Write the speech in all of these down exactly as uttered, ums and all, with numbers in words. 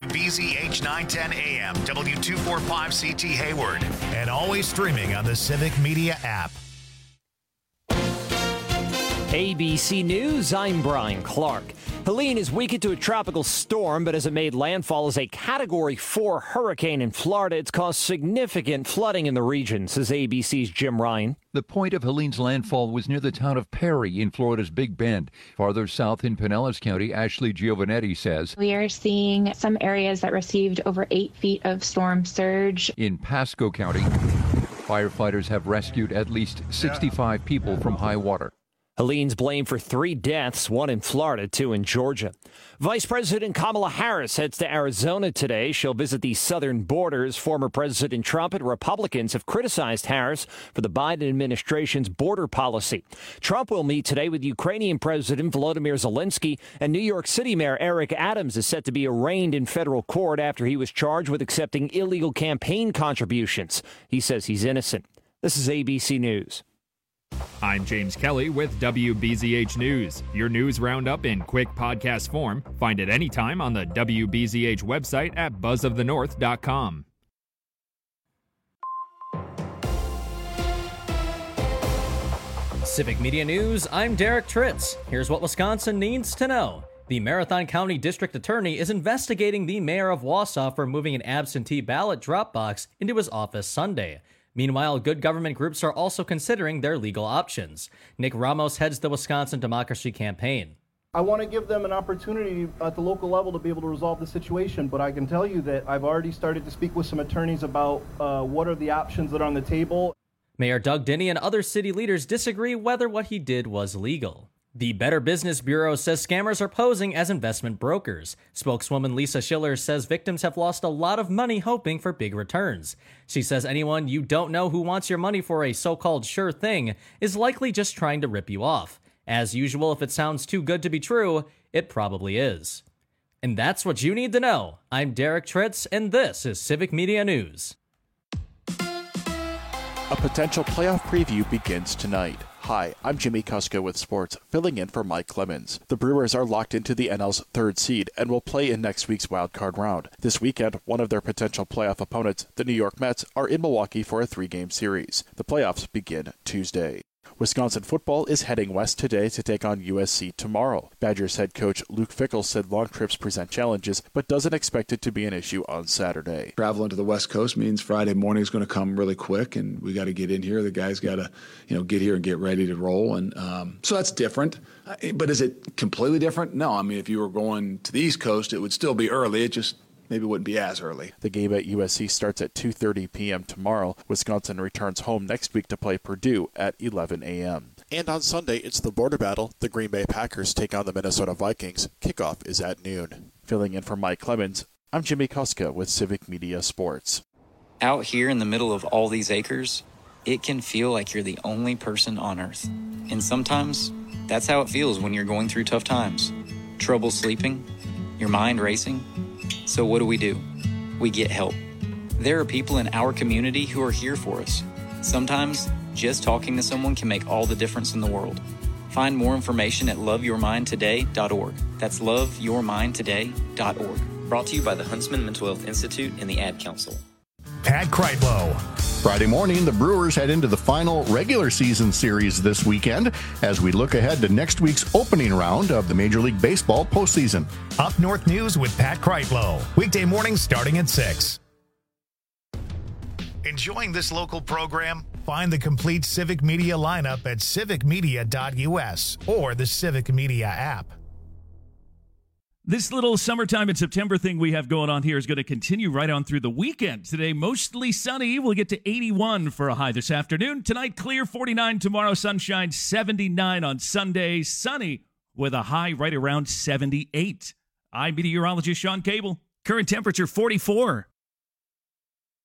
B Z H nine ten A M, W two forty-five C T Hayward, and always streaming on the Civic Media app. A B C News, I'm Brian Clark. Helene is weakened to a tropical storm, but as it made landfall as a Category four hurricane in Florida, it's caused significant flooding in the region, says A B C's Jim Ryan. The point of Helene's landfall was near the town of Perry in Florida's Big Bend. Farther south in Pinellas County, Ashley Giovanetti says, we are seeing some areas that received over eight feet of storm surge. In Pasco County, firefighters have rescued at least sixty-five people from high water. Helene's blamed for three deaths, one in Florida, two in Georgia. Vice President Kamala Harris heads to Arizona today. She'll visit the southern borders. Former President Trump and Republicans have criticized Harris for the Biden administration's border policy. Trump will meet today with Ukrainian President Volodymyr Zelensky, and New York City Mayor Eric Adams is set to be arraigned in federal court after he was charged with accepting illegal campaign contributions. He says he's innocent. This is A B C News. I'm James Kelly with W B Z H News, your news roundup in quick podcast form. Find it anytime on the W B Z H website at buzz of the north dot com. Civic Media News, I'm Derek Tritz. Here's what Wisconsin needs to know. The Marathon County District Attorney is investigating the mayor of Wausau for moving an absentee ballot drop box into his office Sunday. Meanwhile, good government groups are also considering their legal options. Nick Ramos heads the Wisconsin Democracy Campaign. I want to give them an opportunity at the local level to be able to resolve the situation, but I can tell you that I've already started to speak with some attorneys about uh, what are the options that are on the table. Mayor Doug Dinney and other city leaders disagree whether what he did was legal. The Better Business Bureau says scammers are posing as investment brokers. Spokeswoman Lisa Schiller says victims have lost a lot of money hoping for big returns. She says anyone you don't know who wants your money for a so-called sure thing is likely just trying to rip you off. As usual, if it sounds too good to be true, it probably is. And that's what you need to know. I'm Derek Tritz, and this is Civic Media News. A potential playoff preview begins tonight. Hi, I'm Jimmy Kuska with sports, filling in for Mike Clemens. The Brewers are locked into the N L's third seed and will play in next week's wildcard round. This weekend, one of their potential playoff opponents, the New York Mets, are in Milwaukee for a three-game series. The playoffs begin Tuesday. Wisconsin football is heading west today to take on U S C tomorrow. Badgers head coach Luke Fickell said long trips present challenges, but doesn't expect it to be an issue on Saturday. Traveling to the West Coast means Friday morning is going to come really quick, and we got to get in here. The guys got to, you know, get here and get ready to roll, and um, so that's different. But is it completely different? No. I mean, if you were going to the East Coast, it would still be early. It just maybe wouldn't be as early. The game at U S C starts at two thirty p.m. tomorrow. Wisconsin returns home next week to play Purdue at eleven a.m. And on Sunday, it's the border battle. The Green Bay Packers take on the Minnesota Vikings. Kickoff is at noon. Filling in for Mike Clemens, I'm Jimmy Kuska with Civic Media Sports. Out here in the middle of all these acres, it can feel like you're the only person on Earth. And sometimes, that's how it feels when you're going through tough times. Trouble sleeping, your mind racing. So what do we do? We get help. There are people in our community who are here for us. Sometimes, just talking to someone can make all the difference in the world. Find more information at love your mind today dot org. That's love your mind today dot org. Brought to you by the Huntsman Mental Health Institute and the Ad Council. Pat Kreitlow. Friday morning, the Brewers head into the final regular season series this weekend as we look ahead to next week's opening round of the Major League Baseball postseason. Up North News with Pat Kreitlow. Weekday mornings starting at six. Enjoying this local program? Find the complete Civic Media lineup at civic media dot u s or the Civic Media app. This little summertime in September thing we have going on here is going to continue right on through the weekend. Today, mostly sunny. We'll get to eighty-one for a high this afternoon. Tonight, clear, forty-nine. Tomorrow, sunshine, seventy-nine on Sunday. Sunny with a high right around seventy-eight. I'm meteorologist Sean Cable. Current temperature, forty-four.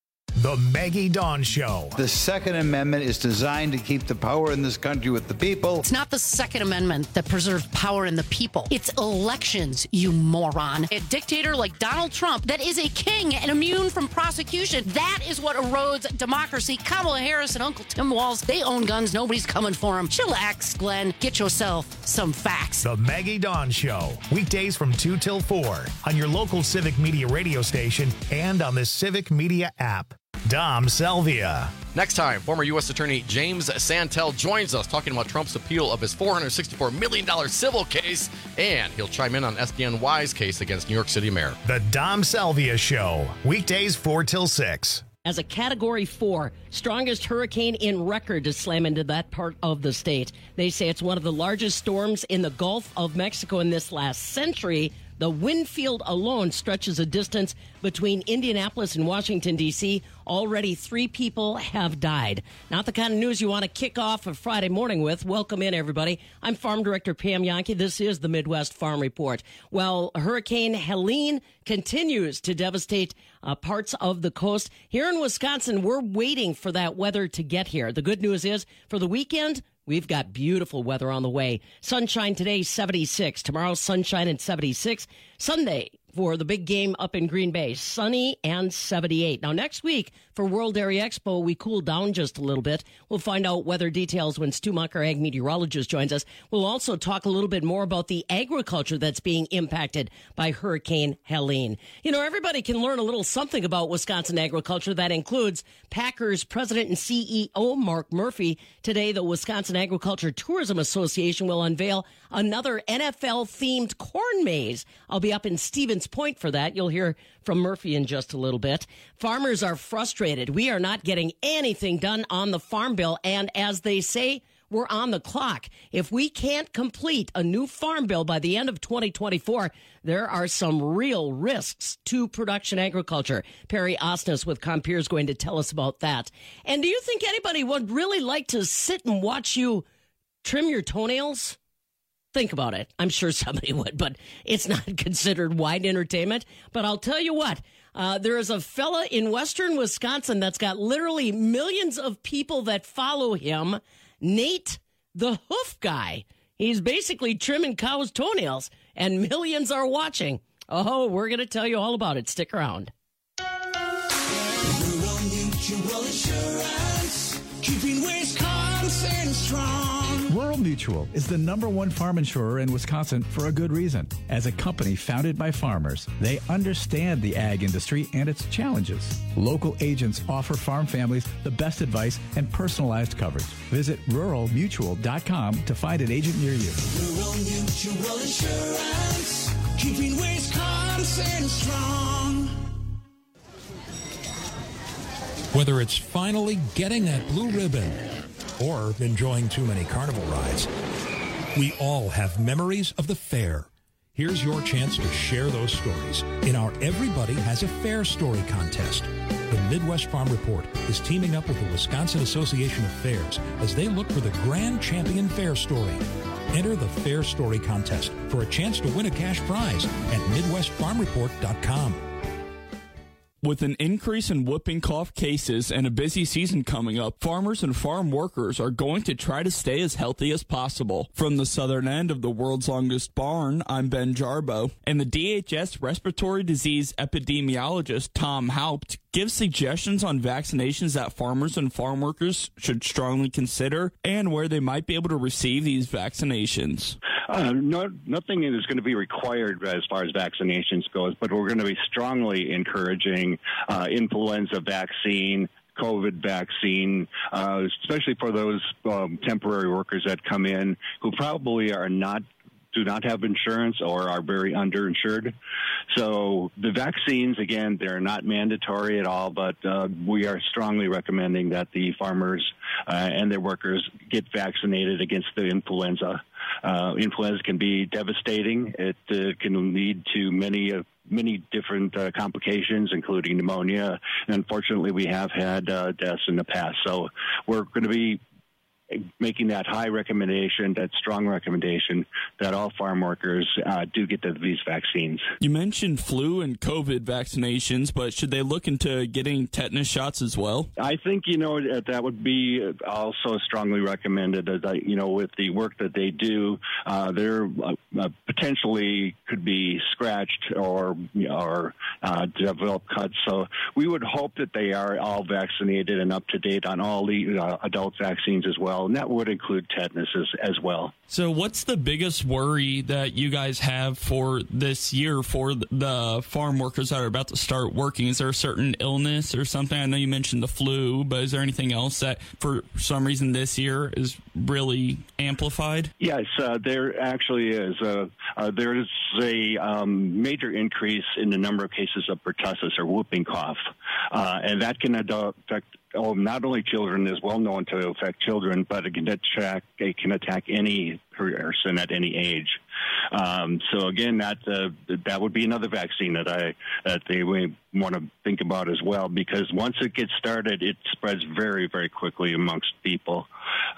The Maggie Dawn Show. The Second Amendment is designed to keep the power in this country with the people. It's not the Second Amendment that preserves power in the people. It's elections, you moron. A dictator like Donald Trump that is a king and immune from prosecution. That is what erodes democracy. Kamala Harris and Uncle Tim Walz, they own guns. Nobody's coming for them. Chillax, Glenn. Get yourself some facts. The Maggie Dawn Show. Weekdays from two till four on your local Civic Media radio station and on the Civic Media app. Dom Salvia. Next time, former U S Attorney James Santel joins us talking about Trump's appeal of his four hundred sixty-four million dollars civil case, and he'll chime in on S D N Y's case against New York City Mayor. The Dom Salvia Show. Weekdays four till six. As a Category four, strongest hurricane in record to slam into that part of the state. They say it's one of the largest storms in the Gulf of Mexico in this last century. The wind field alone stretches a distance between Indianapolis and Washington, D C. Already three people have died. Not the kind of news you want to kick off a Friday morning with. Welcome in, everybody. I'm Farm Director Pam Yankee. This is the Midwest Farm Report. Well, Hurricane Helene continues to devastate uh, parts of the coast. Here in Wisconsin, we're waiting for that weather to get here. The good news is, for the weekend, we've got beautiful weather on the way. Sunshine today, seventy-six. Tomorrow, sunshine and seventy-six. Sunday, for the big game up in Green Bay, sunny and seventy-eight. Now, next week for World Dairy Expo, we cool down just a little bit. We'll find out weather details when Stu Muck, our ag meteorologist, joins us. We'll also talk a little bit more about the agriculture that's being impacted by Hurricane Helene. You know, everybody can learn a little something about Wisconsin agriculture. That includes Packers president and C E O Mark Murphy. Today, the Wisconsin Agriculture Tourism Association will unveil another N F L-themed corn maze. I'll be up in Stevens Point for that. You'll hear from Murphy in just a little bit. Farmers are frustrated. We are not getting anything done on the Farm Bill, and as they say, we're on the clock. If we can't complete a new Farm Bill by the end of twenty twenty-four, there are some real risks to production agriculture. Perry Osnes with Compeer is going to tell us about that. And do you think anybody would really like to sit and watch you trim your toenails? Think about it. I'm sure somebody would, but it's not considered wide entertainment. But I'll tell you what, uh, there is a fella in western Wisconsin that's got literally millions of people that follow him, Nate the Hoof Guy. He's basically trimming cows' toenails, and millions are watching. Oh, we're going to tell you all about it. Stick around. Rural Mutual Insurance, keeping Wisconsin strong. Rural Mutual is the number one farm insurer in Wisconsin for a good reason. As a company founded by farmers, they understand the ag industry and its challenges. Local agents offer farm families the best advice and personalized coverage. Visit rural mutual dot com to find an agent near you. Rural Mutual Insurance, keeping Wisconsin strong. Whether it's finally getting that blue ribbon or enjoying too many carnival rides, we all have memories of the fair. Here's your chance to share those stories in our Everybody Has a Fair Story contest. The Midwest Farm Report is teaming up with the Wisconsin Association of Fairs as they look for the grand champion fair story. Enter the Fair Story contest for a chance to win a cash prize at midwest farm report dot com. With an increase in whooping cough cases and a busy season coming up, farmers and farm workers are going to try to stay as healthy as possible. From the southern end of the world's longest barn, I'm Ben Jarbo, and the D H S respiratory disease epidemiologist Tom Haupt gives suggestions on vaccinations that farmers and farm workers should strongly consider and where they might be able to receive these vaccinations. Uh, no, nothing is going to be required as far as vaccinations goes, but we're going to be strongly encouraging uh, influenza vaccine, COVID vaccine, uh, especially for those um, temporary workers that come in who probably are not do not have insurance or are very underinsured. So the vaccines, again, they're not mandatory at all, but uh, we are strongly recommending that the farmers uh, and their workers get vaccinated against the influenza. Uh, influenza can be devastating. It uh, can lead to many uh, many different uh, complications, including pneumonia. And unfortunately, we have had uh, deaths in the past. So we're going to be making that high recommendation, that strong recommendation that all farm workers uh, do get the, these vaccines. You mentioned flu and COVID vaccinations, but should they look into getting tetanus shots as well? I think, you know, that would be also strongly recommended. That, you know, with the work that they do, uh, they're uh, potentially could be scratched or, or uh, develop cuts. So we would hope that they are all vaccinated and up to date on all the uh, adult vaccines as well. And that would include tetanus as, as well. So what's the biggest worry that you guys have for this year for the farm workers that are about to start working? Is there a certain illness or something? I know you mentioned the flu, but is there anything else that for some reason this year is really amplified? Yes, uh, there actually is. Uh, uh, there is a um, major increase in the number of cases of pertussis or whooping cough, uh, and that can affect Oh, not only children, is well known to affect children, but it can attack, it can attack any person at any age. Um, so again, that uh, that would be another vaccine that I that they want to think about as well, because once it gets started, it spreads very, very quickly amongst people.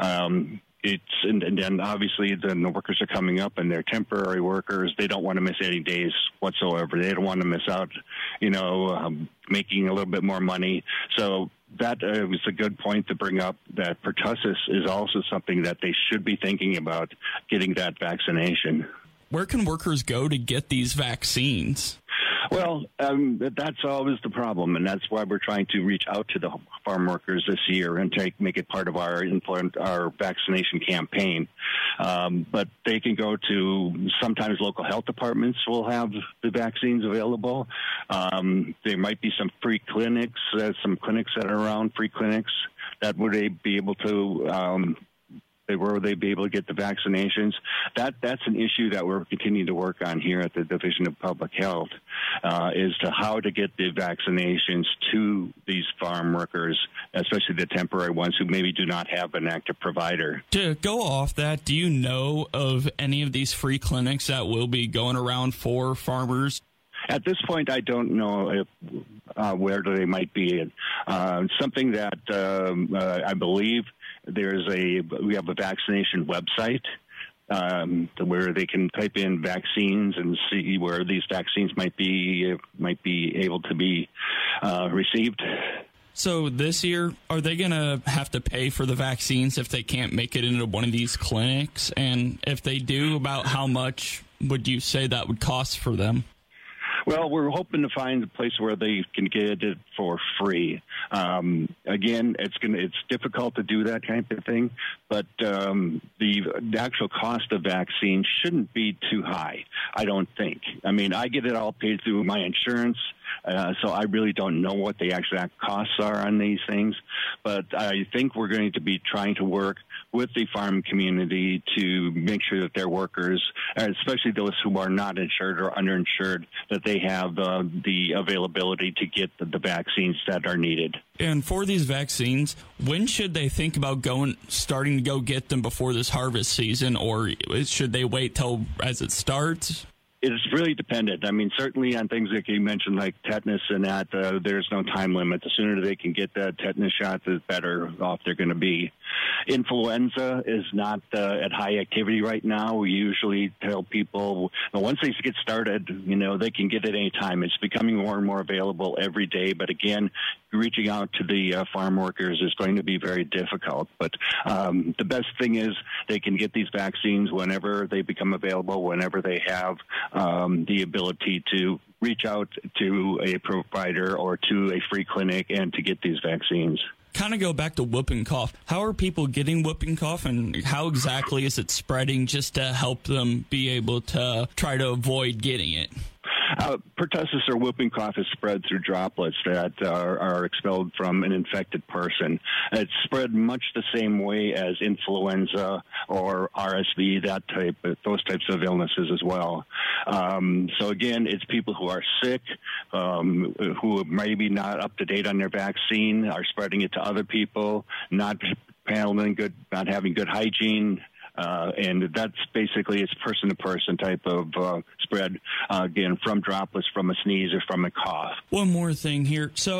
Um, It's and, and then obviously the workers are coming up and they're temporary workers. They don't want to miss any days whatsoever. They don't want to miss out, you know, um, making a little bit more money. So that uh, was a good point to bring up, that pertussis is also something that they should be thinking about getting that vaccination. Where can workers go to get these vaccines? Well, um, that's always the problem, and that's why we're trying to reach out to the farm workers this year and take make it part of our our vaccination campaign. Um, but they can go to, sometimes local health departments will have the vaccines available. Um, there might be some free clinics, uh, some clinics that are around, free clinics that would be able to um, where they be able to get the vaccinations. That that's an issue that we're continuing to work on here at the Division of Public Health, uh, is to how to get the vaccinations to these farm workers, especially the temporary ones who maybe do not have an active provider. To go off that, do you know of any of these free clinics that will be going around for farmers? At this point, I don't know if, uh, where they might be. Uh, something that um, uh, I believe there's a we have a vaccination website um, where they can type in vaccines and see where these vaccines might be might be able to be uh, received. So this year, are they going to have to pay for the vaccines if they can't make it into one of these clinics? And if they do, about how much would you say that would cost for them? Well, we're hoping to find a place where they can get it for free. Um, again, it's gonna, it's difficult to do that kind of thing, but um, the, the actual cost of vaccine shouldn't be too high, I don't think. I mean, I get it all paid through my insurance, uh, so I really don't know what the exact costs are on these things, but I think we're going to be trying to work with the farm community to make sure that their workers, especially those who are not insured or underinsured, that they have uh, the availability to get the, the vaccines that are needed. And for these vaccines, when should they think about going, starting to go get them before this harvest season, or should they wait till as it starts? It's really dependent. I mean, certainly on things that you mentioned, like tetanus and that, uh, there's no time limit. The sooner they can get that tetanus shot, the better off they're going to be. Influenza is not uh, at high activity right now. We usually tell people, well, once they get started, you know, they can get it any time. It's becoming more and more available every day. But again, reaching out to the uh, farm workers is going to be very difficult. But um, the best thing is they can get these vaccines whenever they become available, whenever they have um, the ability to reach out to a provider or to a free clinic and to get these vaccines. Kind of go back to whooping cough. How are people getting whooping cough, and how exactly is it spreading, just to help them be able to try to avoid getting it? Uh, pertussis or whooping cough is spread through droplets that are, are expelled from an infected person. It's spread much the same way as influenza or R S V, that type, those types of illnesses as well. Um, so again, it's people who are sick, um, who maybe not up to date on their vaccine, are spreading it to other people, not handling good, not having good hygiene. Uh, and that's basically, it's person-to-person type of uh, spread, uh, again, from droplets, from a sneeze, or from a cough. One more thing here. So do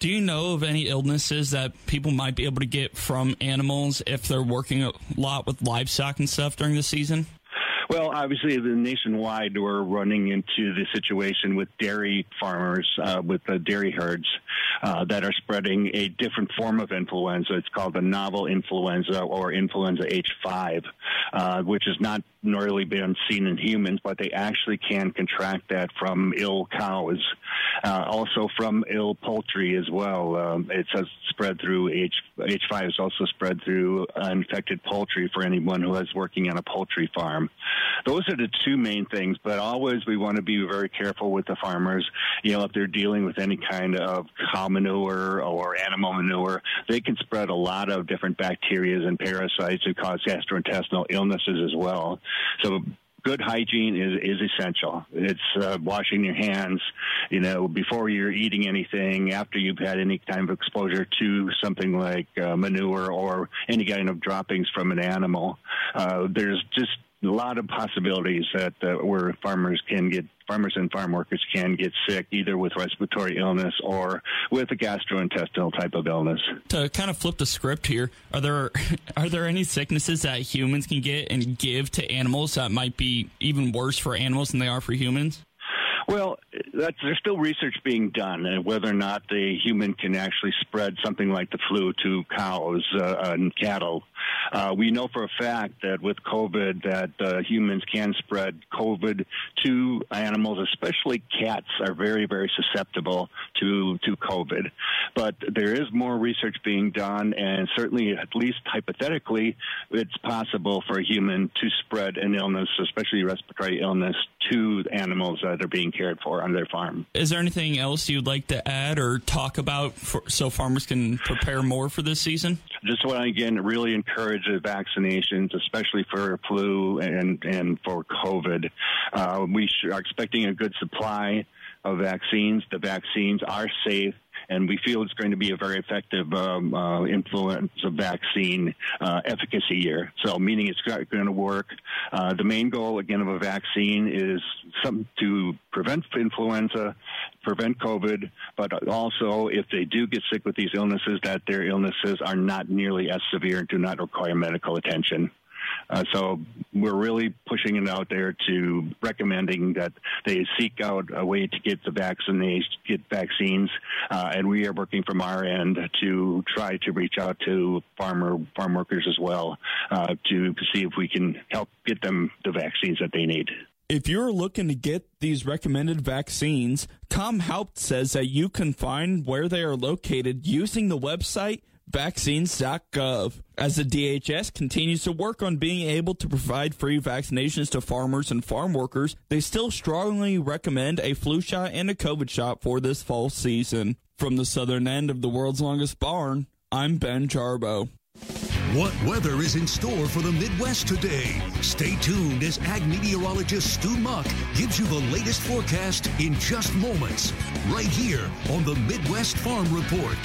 Do you know of any illnesses that people might be able to get from animals if they're working a lot with livestock and stuff during the season? Well, obviously, the nationwide, we're running into the situation with dairy farmers, uh, with the dairy herds uh, that are spreading a different form of influenza. It's called the novel influenza or influenza H five, uh, which has not really been seen in humans, but they actually can contract that from ill cows, uh, also from ill poultry as well. Um, it's uh, spread through H H five is also spread through uh, infected poultry for anyone who is working on a poultry farm. Those are the two main things, but always we want to be very careful with the farmers. You know, if they're dealing with any kind of cow manure or animal manure, they can spread a lot of different bacteria and parasites that cause gastrointestinal illnesses as well. So good hygiene is, is essential. It's uh, washing your hands, you know, before you're eating anything, after you've had any kind of exposure to something like uh, manure or any kind of droppings from an animal. Uh, there's just a lot of possibilities that uh, where farmers can get farmers and farm workers can get sick either with respiratory illness or with a gastrointestinal type of illness. To kind of flip the script here, are there are there any sicknesses that humans can get and give to animals that might be even worse for animals than they are for humans? Well, that's, there's still research being done on whether or not the human can actually spread something like the flu to cows uh, and cattle. Uh, we know for a fact that with COVID that uh, humans can spread COVID to animals, especially cats are very, very susceptible to, to COVID. But there is more research being done, and certainly, at least hypothetically, it's possible for a human to spread an illness, especially respiratory illness, to animals that are being cared for on their farm. Is there anything else you'd like to add or talk about for, so farmers can prepare more for this season? Just want to, again, really encourage the vaccinations, especially for flu and, and for COVID. Uh, we are expecting a good supply of vaccines. The vaccines are safe, and we feel it's going to be a very effective um, uh, influenza vaccine uh, efficacy year. So meaning it's going to work. Uh, the main goal, again, of a vaccine is some, to prevent influenza, prevent COVID, but also if they do get sick with these illnesses, that their illnesses are not nearly as severe and do not require medical attention. Uh, so we're really pushing it out there to recommending that they seek out a way to get the vaccination, get vaccines, uh, and we are working from our end to try to reach out to farmer farm workers as well uh, to see if we can help get them the vaccines that they need. If you're looking to get these recommended vaccines, ComHelp says that you can find where they are located using the website vaccines dot gov. As the D H S continues to work on being able to provide free vaccinations to farmers and farm workers, they still strongly recommend a flu shot and a COVID shot for this fall season. From the southern end of the world's longest barn, I'm Ben Jarbo. What weather is in store for the Midwest today? Stay tuned as ag meteorologist Stu Muck gives you the latest forecast in just moments, right here on the Midwest Farm Report.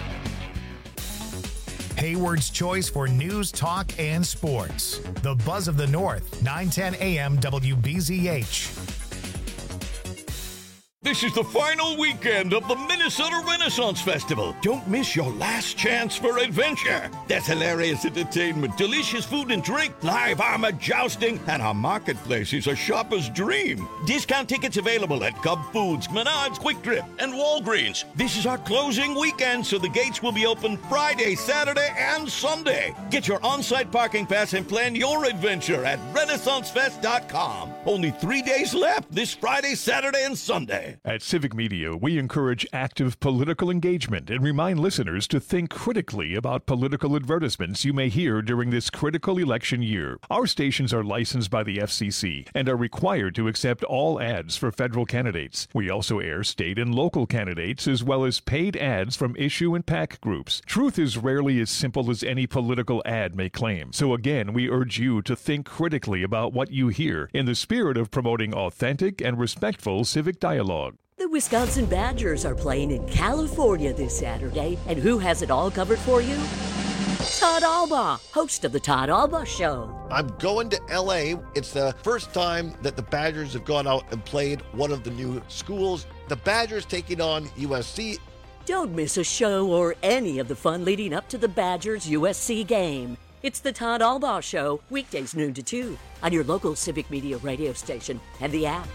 Hayward's choice for news, talk, and sports. The Buzz of the North, nine ten a m W B Z H. This is the final weekend of the Minnesota Renaissance Festival. Don't miss your last chance for adventure. There's hilarious entertainment, delicious food and drink, live armor jousting, and our marketplace is a shopper's dream. Discount tickets available at Cub Foods, Menards, Quick Trip, and Walgreens. This is our closing weekend, so the gates will be open Friday, Saturday, and Sunday. Get your on-site parking pass and plan your adventure at renaissance fest dot com. Only three days left this Friday, Saturday, and Sunday. At Civic Media, we encourage active political engagement and remind listeners to think critically about political advertisements you may hear during this critical election year. Our stations are licensed by the F C C and are required to accept all ads for federal candidates. We also air state and local candidates as well as paid ads from issue and PAC groups. Truth is rarely as simple as any political ad may claim. So again, we urge you to think critically about what you hear in the spirit of promoting authentic and respectful civic dialogue. The Wisconsin Badgers are playing in California this Saturday, and who has it all covered for you? Todd Albaugh, host of the Todd Albaugh Show. I'm going to L A. It's the first time that the Badgers have gone out and played one of the new schools. The Badgers taking on U S C. Don't miss a show or any of the fun leading up to the Badgers U S C game. It's the Todd Albaugh Show, weekdays noon to two, on your local Civic Media radio station and the app.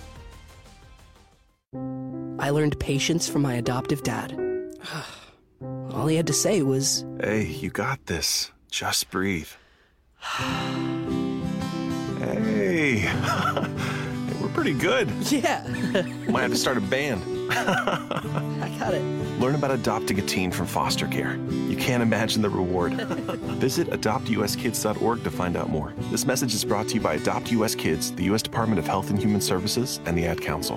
I learned patience from my adoptive dad. All he had to say was, "Hey, you got this. Just breathe." Hey, we're pretty good. Yeah. Might have to start a band. I got it. Learn about adopting a teen from foster care. You can't imagine the reward. Visit adopt u s kids dot org to find out more. This message is brought to you by Adopt U S Kids, the U S Department of Health and Human Services, and the Ad Council.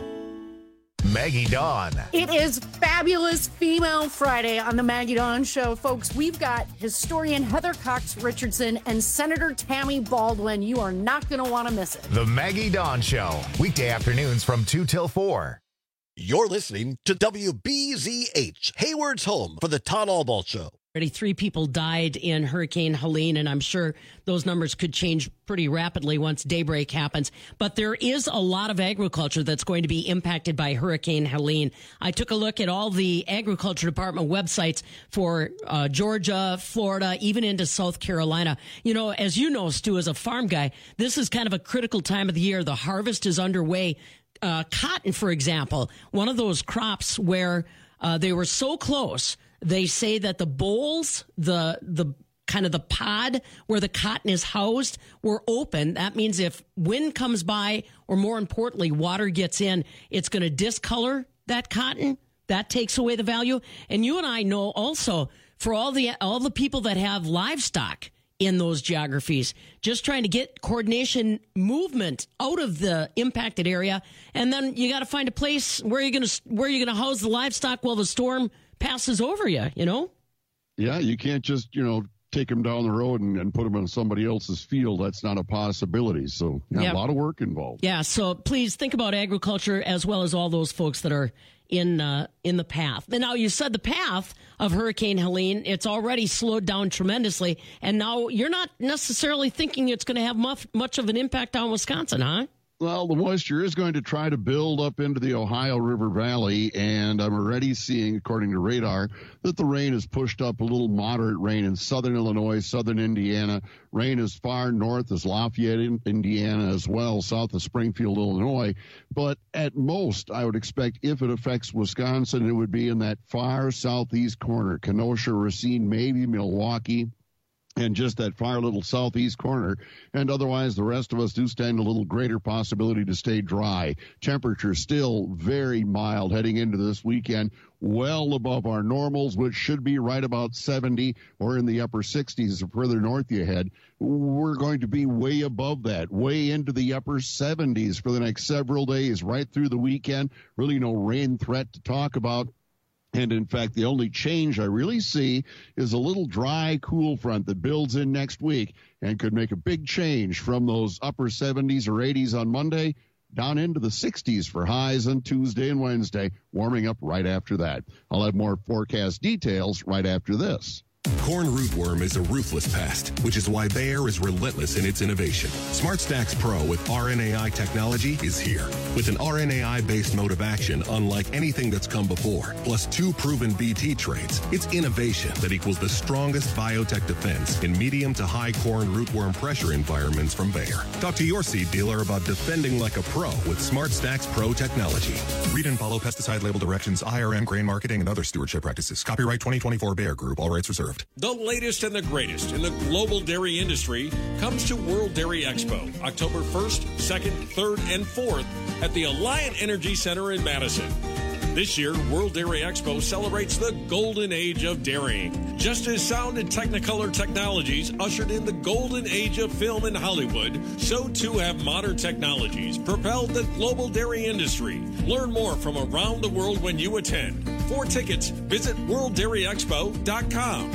Maggie Dawn. It is Fabulous Female Friday on the Maggie Dawn Show. Folks, we've got historian Heather Cox Richardson and Senator Tammy Baldwin. You are not going to want to miss it. The Maggie Dawn Show, weekday afternoons from two till four. You're listening to W B Z H, Hayward's home for the Todd Albaugh Show. Already three people died in Hurricane Helene, and I'm sure those numbers could change pretty rapidly once daybreak happens. But there is a lot of agriculture that's going to be impacted by Hurricane Helene. I took a look at all the Agriculture Department websites for uh, Georgia, Florida, even into South Carolina. You know, as you know, Stu, as a farm guy, this is kind of a critical time of the year. The harvest is underway. Uh, cotton, for example, one of those crops where uh, they were so close. They say that the bolls, the the kind of the pod where the cotton is housed, were open. That means if wind comes by, or more importantly, water gets in, it's going to discolor that cotton. That takes away the value. And you and I know also, for all the all the people that have livestock in those geographies, just trying to get coordination movement out of the impacted area, and then you got to find a place where you're going to where you're going to house the livestock while the storm passes over you, you know? Yeah, you can't just, you know, take them down the road and, and put them in somebody else's field. That's not a possibility. So yeah, Yeah. a lot of work involved. Yeah, so please think about agriculture as well as all those folks that are in uh, in the path. And now you said the path of Hurricane Helene, it's already slowed down tremendously, and now you're not necessarily thinking it's going to have much, much of an impact on Wisconsin, huh? Well, the moisture is going to try to build up into the Ohio River Valley, and I'm already seeing, according to radar, that the rain is pushed up a little moderate rain in southern Illinois, southern Indiana. Rain as far north as Lafayette, Indiana, as well, south of Springfield, Illinois. But at most, I would expect if it affects Wisconsin, it would be in that far southeast corner, Kenosha, Racine, maybe Milwaukee, and just that far little southeast corner. And otherwise, the rest of us do stand a little greater possibility to stay dry. Temperature still very mild heading into this weekend, well above our normals, which should be right about seventy or in the upper sixties the further north you head. We're going to be way above that, way into the upper seventies for the next several days, right through the weekend. Really no rain threat to talk about. And, in fact, the only change I really see is a little dry, cool front that builds in next week and could make a big change from those upper seventies or eighties on Monday down into the sixties for highs on Tuesday and Wednesday, warming up right after that. I'll have more forecast details right after this. Corn rootworm is a ruthless pest, which is why Bayer is relentless in its innovation. SmartStax Pro with R N A I technology is here. With an R N A I-based mode of action unlike anything that's come before, plus two proven B T traits, it's innovation that equals the strongest biotech defense in medium to high corn rootworm pressure environments from Bayer. Talk to your seed dealer about defending like a pro with SmartStax Pro technology. Read and follow pesticide label directions, I R M, grain marketing, and other stewardship practices. Copyright twenty twenty-four Bayer Group. All rights reserved. The latest and the greatest in the global dairy industry comes to World Dairy Expo, October first, second, third, and fourth at the Alliant Energy Center in Madison. This year, World Dairy Expo celebrates the golden age of dairying. Just as sound and Technicolor technologies ushered in the golden age of film in Hollywood, so too have modern technologies propelled the global dairy industry. Learn more from around the world when you attend. For tickets, visit world dairy expo dot com.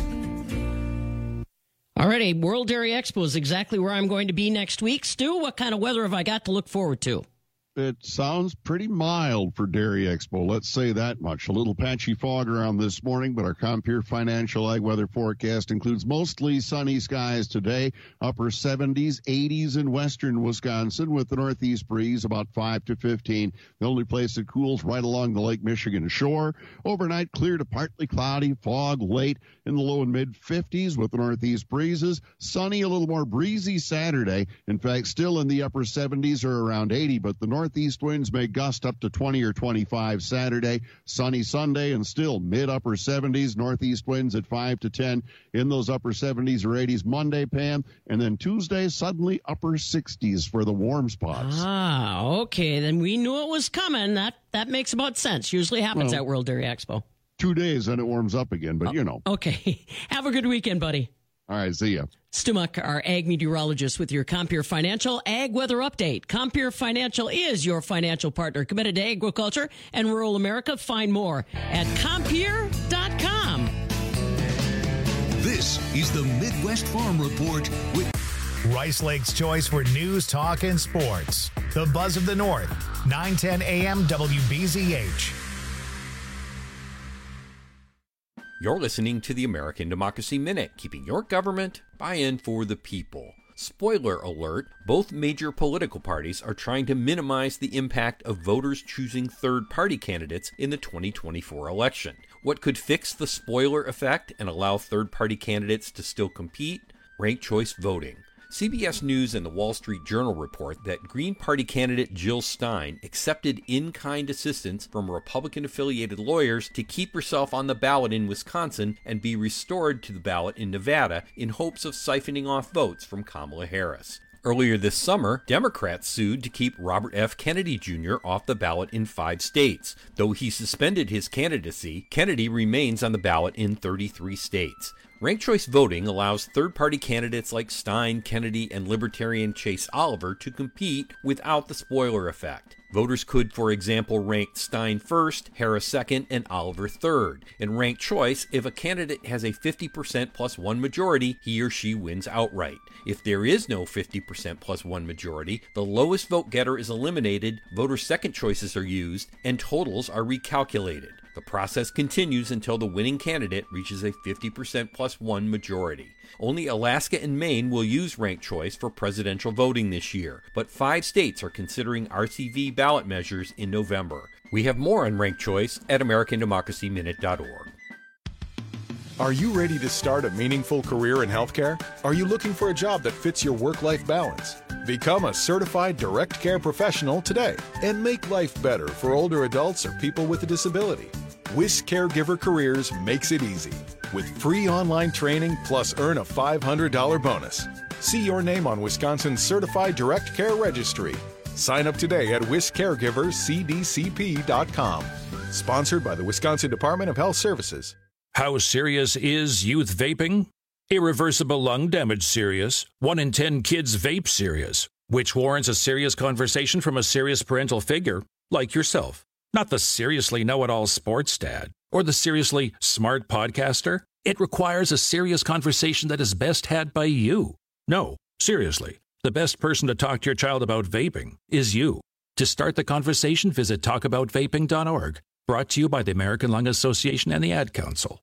Alrighty, World Dairy Expo is exactly where I'm going to be next week. Stu, what kind of weather have I got to look forward to? it sounds pretty mild for Dairy Expo. Let's say that much. A little patchy fog around this morning, but our Compeer Financial Ag weather forecast includes mostly sunny skies today, upper seventies, eighties in western Wisconsin with the northeast breeze about five to fifteen. The only place it cools right along the Lake Michigan shore. Overnight, clear to partly cloudy, fog late in the low and mid fifties with the northeast breezes. Sunny, a little more breezy Saturday. In fact, still in the upper seventies or around eighty, but the northeast winds may gust up to twenty or twenty-five Saturday. Sunny Sunday and still mid-upper seventies. Northeast winds at five to ten in those upper seventies or eighties Monday, Pam. And then Tuesday, suddenly upper sixties for the warm spots. Ah, okay. Then we knew it was coming. That that makes about sense. Usually happens Well, at World Dairy Expo. Two days, and it warms up again, but you know. Okay. Have a good weekend, buddy. All right, see ya. Stu Muck, our ag meteorologist with your Compeer Financial Ag Weather Update. Compeer Financial is your financial partner committed to agriculture and rural America. Find more at Compeer dot com. This is the Midwest Farm Report with Rice Lake's choice for news, talk, and sports. The Buzz of the North, nine ten A M W B Z H. You're listening to the American Democracy Minute, keeping your government buy-in for the people. Spoiler alert, both major political parties are trying to minimize the impact of voters choosing third-party candidates in the twenty twenty-four election. What could fix the spoiler effect and allow third-party candidates to still compete? Ranked choice voting. C B S News and the Wall Street Journal report that Green Party candidate Jill Stein accepted in-kind assistance from Republican-affiliated lawyers to keep herself on the ballot in Wisconsin and be restored to the ballot in Nevada in hopes of siphoning off votes from Kamala Harris. Earlier this summer, Democrats sued to keep Robert F. Kennedy Junior off the ballot in five states. Though he suspended his candidacy, Kennedy remains on the ballot in thirty-three states. Ranked choice voting allows third-party candidates like Stein, Kennedy, and Libertarian Chase Oliver to compete without the spoiler effect. Voters could, for example, rank Stein first, Harris second, and Oliver third. In ranked choice, if a candidate has a fifty percent plus one majority, he or she wins outright. If there is no fifty percent plus one majority, the lowest vote getter is eliminated, voters' second choices are used, and totals are recalculated. The process continues until the winning candidate reaches a fifty percent plus one majority. Only Alaska and Maine will use ranked choice for presidential voting this year, but five states are considering R C V ballot measures in November. We have more on ranked choice at American Democracy Minute dot org. Are you ready to start a meaningful career in healthcare? Are you looking for a job that fits your work-life balance? Become a certified direct care professional today and make life better for older adults or people with a disability. WIS Caregiver Careers makes it easy with free online training plus earn a five hundred dollars bonus. See your name on Wisconsin's Certified Direct Care Registry. Sign up today at wis caregivers c d c p dot com. Sponsored by the Wisconsin Department of Health Services. How serious is youth vaping? Irreversible lung damage serious. One in ten kids vape serious, which warrants a serious conversation from a serious parental figure like yourself. Not the seriously know-it-all sports dad or the seriously smart podcaster. It requires a serious conversation that is best had by you. No, seriously, the best person to talk to your child about vaping is you. To start the conversation, visit talk about vaping dot org. Brought to you by the American Lung Association and the Ad Council.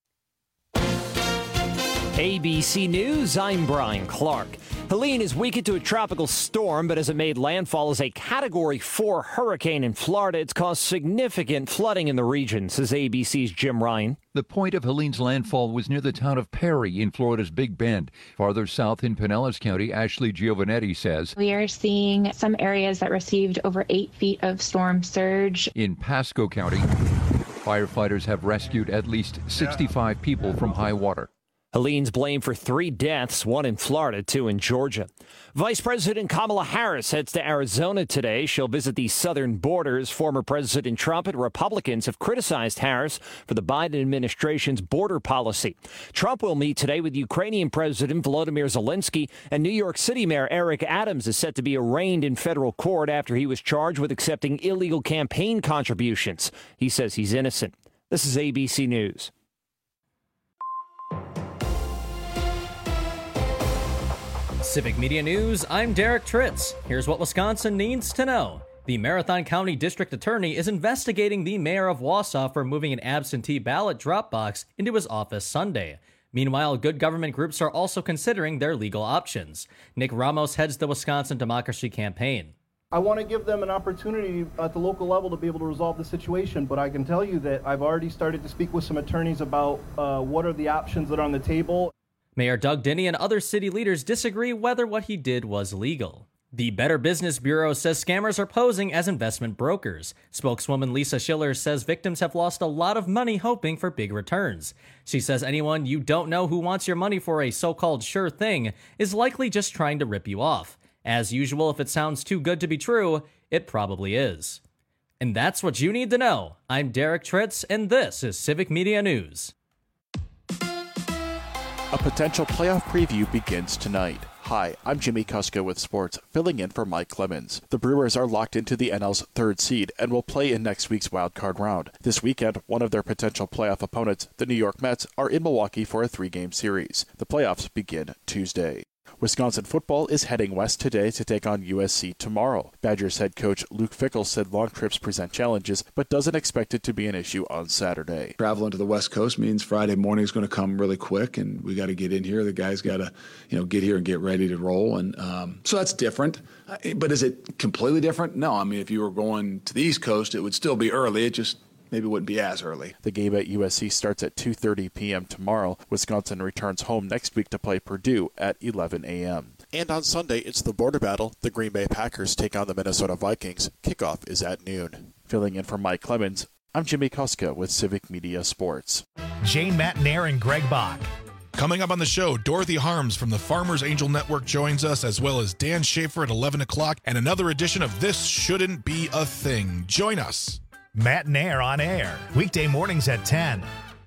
A B C News, I'm Brian Clark. Helene is weakened to a tropical storm, but as it made landfall as a Category four hurricane in Florida, it's caused significant flooding in the region, says A B C's Jim Ryan. The point of Helene's landfall was near the town of Perry in Florida's Big Bend. Farther south in Pinellas County, Ashley Giovanetti says, we are seeing some areas that received over eight feet of storm surge. In Pasco County, firefighters have rescued at least sixty-five people from high water. Helene's blamed for three deaths, one in Florida, two in Georgia. Vice President Kamala Harris heads to Arizona today. She'll visit the southern borders. Former President Trump and Republicans have criticized Harris for the Biden administration's border policy. Trump will meet today with Ukrainian President Volodymyr Zelensky, and New York City Mayor Eric Adams is set to be arraigned in federal court after he was charged with accepting illegal campaign contributions. He says he's innocent. This is A B C News. Civic Media News, I'm Derek Tritz. Here's what Wisconsin needs to know. The Marathon County District Attorney is investigating the mayor of Wausau for moving an absentee ballot drop box into his office Sunday. Meanwhile, good government groups are also considering their legal options. Nick Ramos heads the Wisconsin Democracy Campaign. I want to give them an opportunity at the local level to be able to resolve the situation, but I can tell you that I've already started to speak with some attorneys about uh, what are the options that are on the table. Mayor Doug Dinney and other city leaders disagree whether what he did was legal. The Better Business Bureau says scammers are posing as investment brokers. Spokeswoman Lisa Schiller says victims have lost a lot of money hoping for big returns. She says anyone you don't know who wants your money for a so-called sure thing is likely just trying to rip you off. As usual, if it sounds too good to be true, it probably is. And that's what you need to know. I'm Derek Tritz, and this is Civic Media News. A potential playoff preview begins tonight. Hi, I'm Jimmy Kuska with sports, filling in for Mike Clemens. The Brewers are locked into the N L's third seed and will play in next week's wildcard round. This weekend, one of their potential playoff opponents, the New York Mets, are in Milwaukee for a three-game series. The playoffs begin Tuesday. Wisconsin football is heading west today to take on U S C tomorrow. Badgers head coach Luke Fickell said long trips present challenges, but doesn't expect it to be an issue on Saturday. Traveling to the West Coast means Friday morning is going to come really quick, and we got to get in here. The guys got to, you know, get here and get ready to roll, and um, so that's different. But is it completely different? No. I mean, if you were going to the East Coast, it would still be early. It just maybe wouldn't be as early. The game at U S C starts at two thirty p.m. tomorrow. Wisconsin returns home next week to play Purdue at eleven a.m. And on Sunday, it's the border battle. The Green Bay Packers take on the Minnesota Vikings. Kickoff is at noon. Filling in for Mike Clemens, I'm Jimmy Kuska with Civic Media Sports. Jane Matnair and Greg Bach. Coming up on the show, Dorothy Harms from the Farmers Angel Network joins us, as well as Dan Schaefer at eleven o'clock, and another edition of This Shouldn't Be a Thing. Join us. Matt Nair on air, weekday mornings at ten.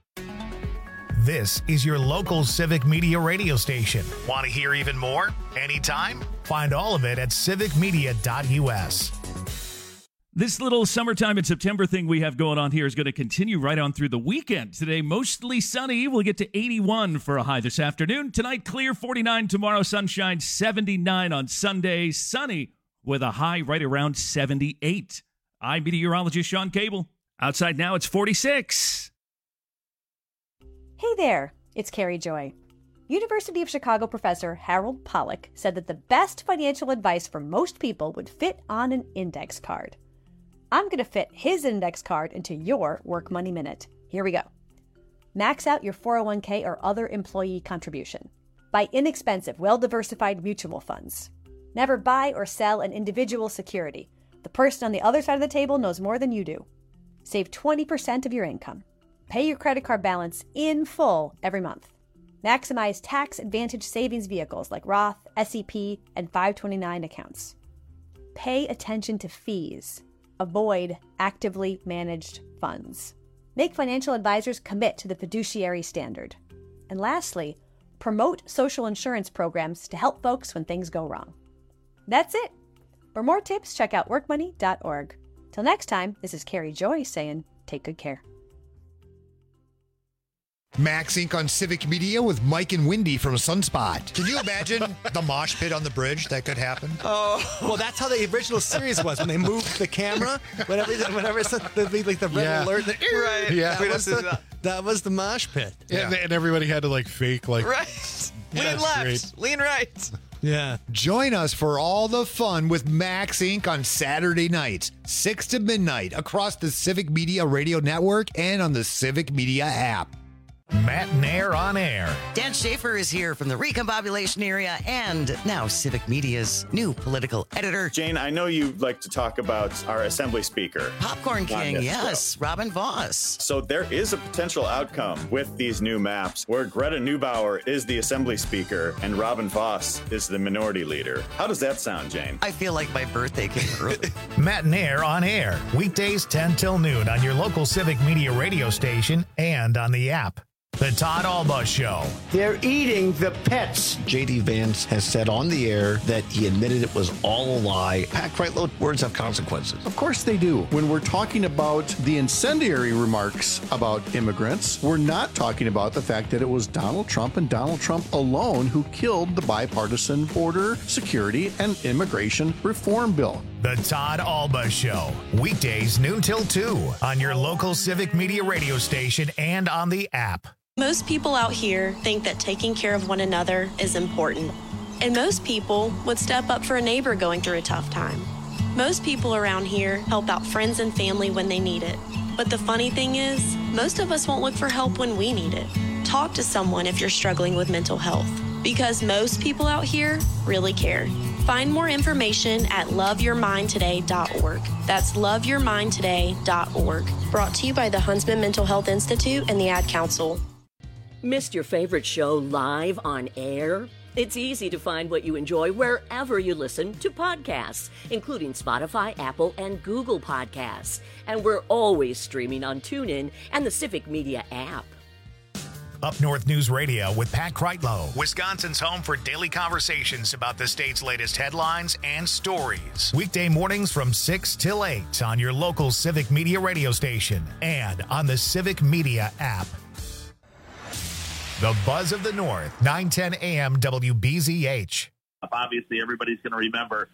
This is your local Civic Media radio station. Want to hear even more? Anytime? Find all of it at civic media dot u s. This little summertime in September thing we have going on here is going to continue right on through the weekend. Today, mostly sunny. We'll get to eighty-one for a high this afternoon. Tonight, clear, forty-nine. Tomorrow, sunshine, seventy-nine on Sunday. Sunny with a high right around seventy-eight. I'm meteorologist Sean Cable. Outside now, it's forty-six. Hey there, it's Carrie Joy. University of Chicago professor Harold Pollack said that the best financial advice for most people would fit on an index card. I'm going to fit his index card into your Work Money Minute. Here we go. Max out your four oh one k or other employee contribution. Buy inexpensive, well-diversified mutual funds. Never buy or sell an individual security. The person on the other side of the table knows more than you do. Save twenty percent of your income. Pay your credit card balance in full every month. Maximize tax-advantaged savings vehicles like Roth, S E P, and five twenty-nine accounts. Pay attention to fees. Avoid actively managed funds. Make financial advisors commit to the fiduciary standard. And lastly, promote social insurance programs to help folks when things go wrong. That's it. For more tips, check out work money dot org. Till next time, this is Carrie Joy saying, take good care. Max Incorporated on Civic Media with Mike and Wendy from Sunspot. Can you imagine the mosh pit on the bridge that could happen? Oh, well, that's how the original series was when they moved the camera. Whenever, whenever it's the, the, like the red Yeah. alert, the, right? Yeah. that was the, that was the mosh pit. Yeah. Yeah, And everybody had to like fake like. right. Yeah, Lean that's left, great. lean right. Yeah. Join us for all the fun with Max Incorporated on Saturday nights, six to midnight, across the Civic Media Radio Network and on the Civic Media app. Matt Nair on air. Dan Schaefer is here from the Recombobulation area and now Civic Media's new political editor. Jane, I know you like to talk about our Assembly Speaker. Popcorn King, Ron yes, Nesko. Robin Voss. So there is a potential outcome with these new maps where Greta Neubauer is the Assembly Speaker and Robin Voss is the Minority Leader. How does that sound, Jane? I feel like my birthday came early. Matt Nair on air. Weekdays ten till noon on your local Civic Media radio station and on the app. The Todd Alba Show. They're eating the pets. J D. Vance has said on the air that he admitted it was all a lie. Packed right low, words have consequences. Of course they do. When we're talking about the incendiary remarks about immigrants, we're not talking about the fact that it was Donald Trump and Donald Trump alone who killed the bipartisan border security and immigration reform bill. The Todd Alba Show, weekdays noon till two on your local Civic Media radio station and on the app. Most people out here think that taking care of one another is important. And most people would step up for a neighbor going through a tough time. Most people around here help out friends and family when they need it. But the funny thing is, most of us won't look for help when we need it. Talk to someone if you're struggling with mental health, because most people out here really care. Find more information at love your mind today dot org. That's love your mind today dot org. Brought to you by the Huntsman Mental Health Institute and the Ad Council. Missed your favorite show live on air? It's easy to find what you enjoy wherever you listen to podcasts, including Spotify, Apple, and Google Podcasts. And we're always streaming on TuneIn and the Civic Media app. Up North News Radio with Pat Kreitlow, Wisconsin's home for daily conversations about the state's latest headlines and stories. Weekday mornings from six till eight on your local Civic Media radio station and on the Civic Media app. The Buzz of the North, nine ten a.m. W B Z H. Obviously, everybody's going to remember.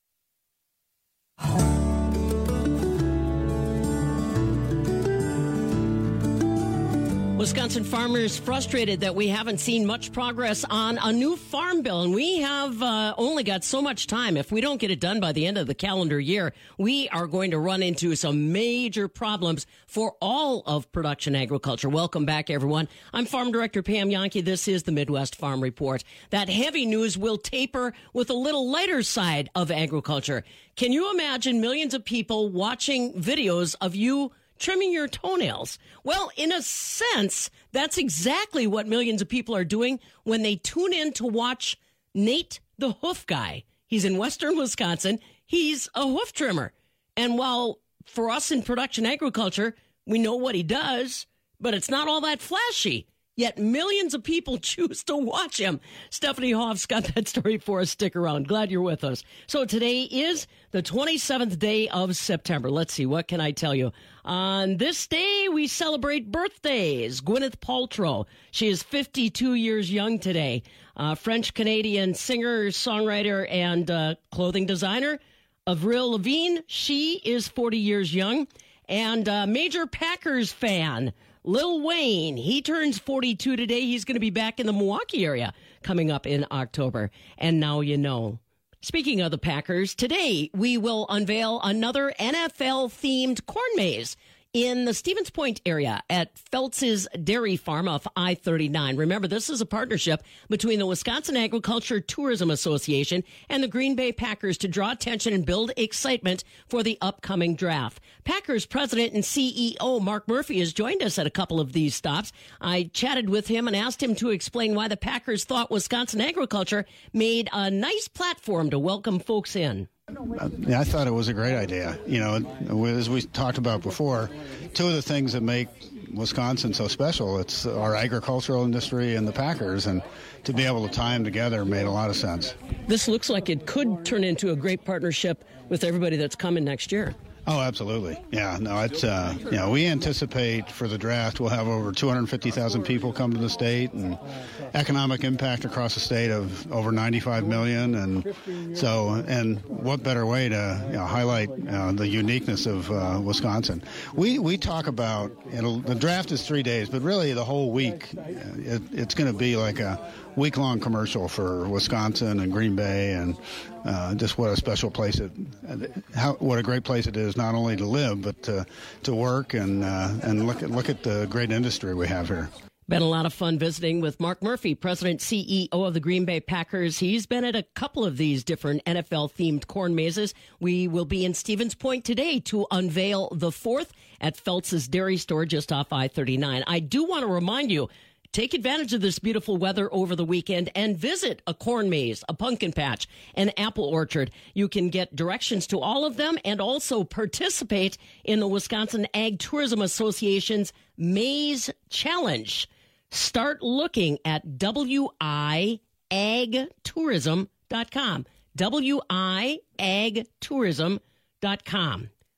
Wisconsin farmers frustrated that we haven't seen much progress on a new farm bill, and we have uh, only got so much time. If we don't get it done by the end of the calendar year, we are going to run into some major problems for all of production agriculture. Welcome back, everyone. I'm Farm Director Pam Yankee. This is the Midwest Farm Report. That heavy news will taper with a little lighter side of agriculture. Can you imagine millions of people watching videos of you trimming your toenails? Well, in a sense, that's exactly what millions of people are doing when they tune in to watch Nate the Hoof Guy. He's in western Wisconsin. He's a hoof trimmer. And while for us in production agriculture, we know what he does, but it's not all that flashy. Yet millions of people choose to watch him. Stephanie Hoff's got that story for us. Stick around. Glad you're with us. So today is the twenty-seventh day of September. Let's see, what can I tell you? On this day, we celebrate birthdays. Gwyneth Paltrow. She is fifty-two years young today. Uh, French-Canadian singer, songwriter, and uh, clothing designer. Avril Lavigne, she is forty years young. And uh, major Packers fan, Lil Wayne, he turns forty-two today. He's going to be back in the Milwaukee area coming up in October. And now you know. Speaking of the Packers, today we will unveil another N F L-themed corn maze in the Stevens Point area at Feltz's Dairy Farm off I thirty-nine. Remember, this is a partnership between the Wisconsin Agriculture Tourism Association and the Green Bay Packers to draw attention and build excitement for the upcoming draft. Packers president and C E O Mark Murphy has joined us at a couple of these stops. I chatted with him and asked him to explain why the Packers thought Wisconsin agriculture made a nice platform to welcome folks in. Yeah, I thought it was a great idea. You know, as we talked about before, two of the things that make Wisconsin so special, it's our agricultural industry and the Packers, and to be able to tie them together made a lot of sense. This looks like it could turn into a great partnership with everybody that's coming next year. Oh, absolutely. Yeah, no, it's, uh, you know, we anticipate for the draft we'll have over two hundred fifty thousand people come to the state and economic impact across the state of over ninety-five million. And so, and what better way to you know, highlight uh, the uniqueness of uh, Wisconsin? We we talk about, it'll, the draft is three days, but really the whole week, it, it's going to be like a week-long commercial for Wisconsin and Green Bay, and uh, just what a special place it, how what a great place it is, not only to live but to, to work and uh, and look at look at the great industry we have here. Been a lot of fun visiting with Mark Murphy, President C E O of the Green Bay Packers. He's been at a couple of these different N F L-themed corn mazes. We will be in Stevens Point today to unveil the fourth at Feltz's Dairy Store just off I thirty-nine. I do want to remind you, take advantage of this beautiful weather over the weekend and visit a corn maze, a pumpkin patch, an apple orchard. You can get directions to all of them and also participate in the Wisconsin Ag Tourism Association's Maze Challenge. Start looking at W I ag tourism dot com. W I ag tourism dot com.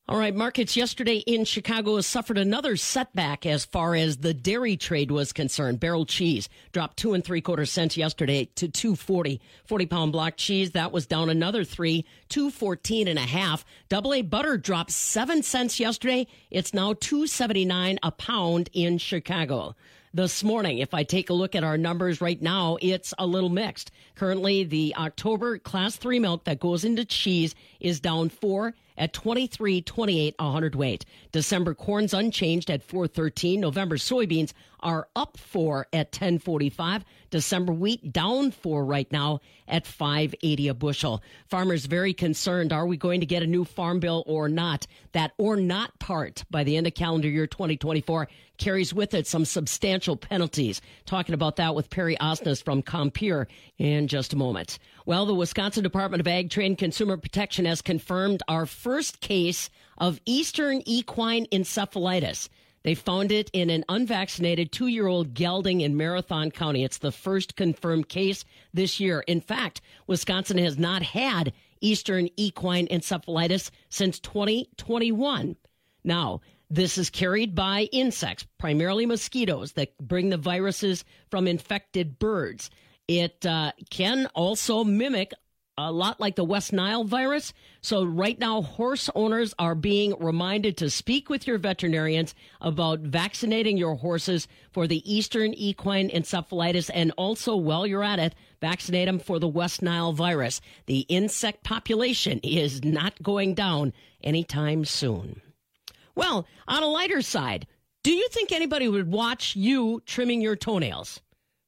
All right, markets yesterday in Chicago suffered another setback as far as the dairy trade was concerned. Barrel cheese dropped two and three quarter cents yesterday to two forty. forty pound block cheese, that was down another three, two fourteen and a half. Double A butter dropped seven cents yesterday. It's now two seventy-nine a pound in Chicago. This morning, if I take a look at our numbers right now, it's a little mixed. Currently, the October class three milk that goes into cheese is down four at twenty-three twenty-eight a hundredweight. December corn's unchanged at four thirteen. November soybeans are up four at ten forty-five. December wheat down four right now at five eighty a bushel. Farmers very concerned. Are we going to get a new farm bill or not? That or not part by the end of calendar year twenty twenty-four carries with it some substantial penalties. Talking about that with Perry Osnes from Compeer in just a moment. Well, the Wisconsin Department of Ag, Trade, and Consumer Protection has confirmed our first case of Eastern equine encephalitis. They found it in an unvaccinated two-year-old gelding in Marathon County. It's the first confirmed case this year. In fact, Wisconsin has not had Eastern equine encephalitis since twenty twenty-one. Now, this is carried by insects, primarily mosquitoes, that bring the viruses from infected birds. It uh, can also mimic a lot like the West Nile virus. So right now, horse owners are being reminded to speak with your veterinarians about vaccinating your horses for the Eastern equine encephalitis, and also, while you're at it, vaccinate them for the West Nile virus. The insect population is not going down anytime soon. Well, on a lighter side, do you think anybody would watch you trimming your toenails?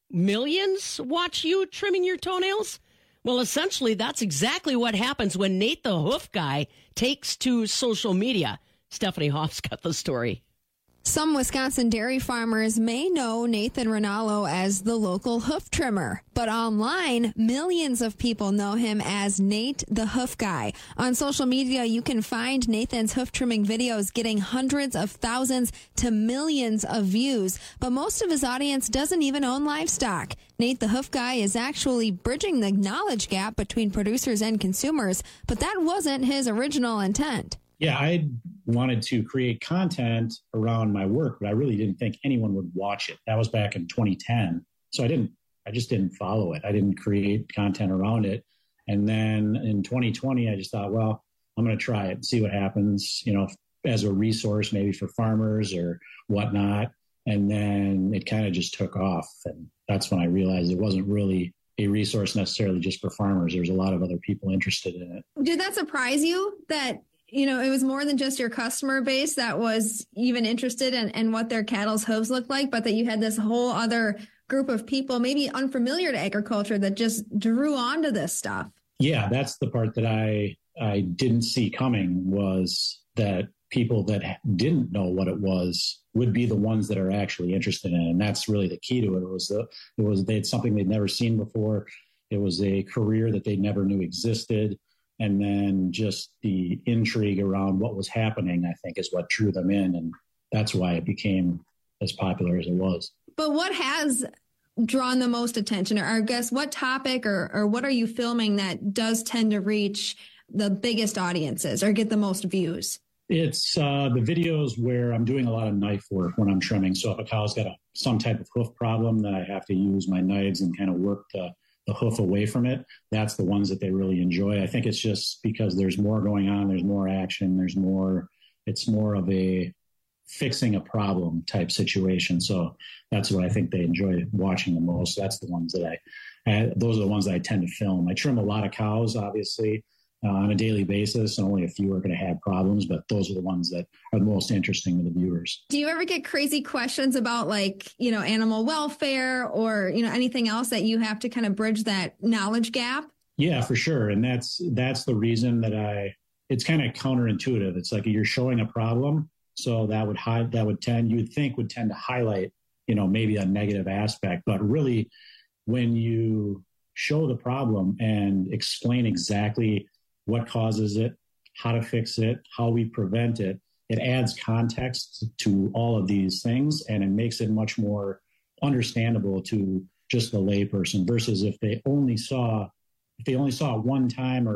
Millions watch you trimming your toenails? Well, essentially, that's exactly what happens when Nate the Hoof Guy takes to social media. Stephanie Hoff's got the story. Some Wisconsin dairy farmers may know Nathan Rinaldo as the local hoof trimmer, but online, millions of people know him as Nate the Hoof Guy. On social media, you can find Nathan's hoof trimming videos getting hundreds of thousands to millions of views, but most of his audience doesn't even own livestock. Nate the Hoof Guy is actually bridging the knowledge gap between producers and consumers, but that wasn't his original intent. Yeah, I wanted to create content around my work, but I really didn't think anyone would watch it. That was back in twenty ten. So I didn't, I just didn't follow it. I didn't create content around it. And then in twenty twenty, I just thought, well, I'm going to try it and see what happens, you know, as a resource, maybe for farmers or whatnot. And then it kind of just took off. And that's when I realized it wasn't really a resource necessarily just for farmers. There's a lot of other people interested in it. Did that surprise you that, you know, it was more than just your customer base that was even interested in, in what their cattle's hooves looked like, but that you had this whole other group of people, maybe unfamiliar to agriculture, that just drew onto this stuff? Yeah, that's the part that I I didn't see coming, was that people that didn't know what it was would be the ones that are actually interested in it. And that's really the key to it. It was the, it was they had something they'd never seen before. It was a career that they never knew existed. And then just the intrigue around what was happening, I think, is what drew them in. And that's why it became as popular as it was. But what has drawn the most attention? Or I guess what topic or, or what are you filming that does tend to reach the biggest audiences or get the most views? It's uh, the videos where I'm doing a lot of knife work when I'm trimming. So if a cow's got a, some type of hoof problem, then I have to use my knives and kind of work the the hoof away from it. That's the ones that they really enjoy. I think it's just because there's more going on, there's more action, there's more, it's more of a fixing a problem type situation. So that's what I think they enjoy watching the most. That's the ones that I, I those are the ones that I tend to film. I trim a lot of cows, obviously, uh, on a daily basis, and only a few are going to have problems, but those are the ones that are the most interesting to the viewers. Do you ever get crazy questions about, like, you know, animal welfare or, you know, anything else that you have to kind of bridge that knowledge gap? Yeah, for sure. And that's, that's the reason that I, it's kind of counterintuitive. It's like you're showing a problem. So that would hide, that would tend, you would think would tend to highlight, you know, maybe a negative aspect, but really when you show the problem and explain exactly what causes it, how to fix it, how we prevent it, it adds context to all of these things, and it makes it much more understandable to just the layperson versus if they only saw, if they only saw it one time or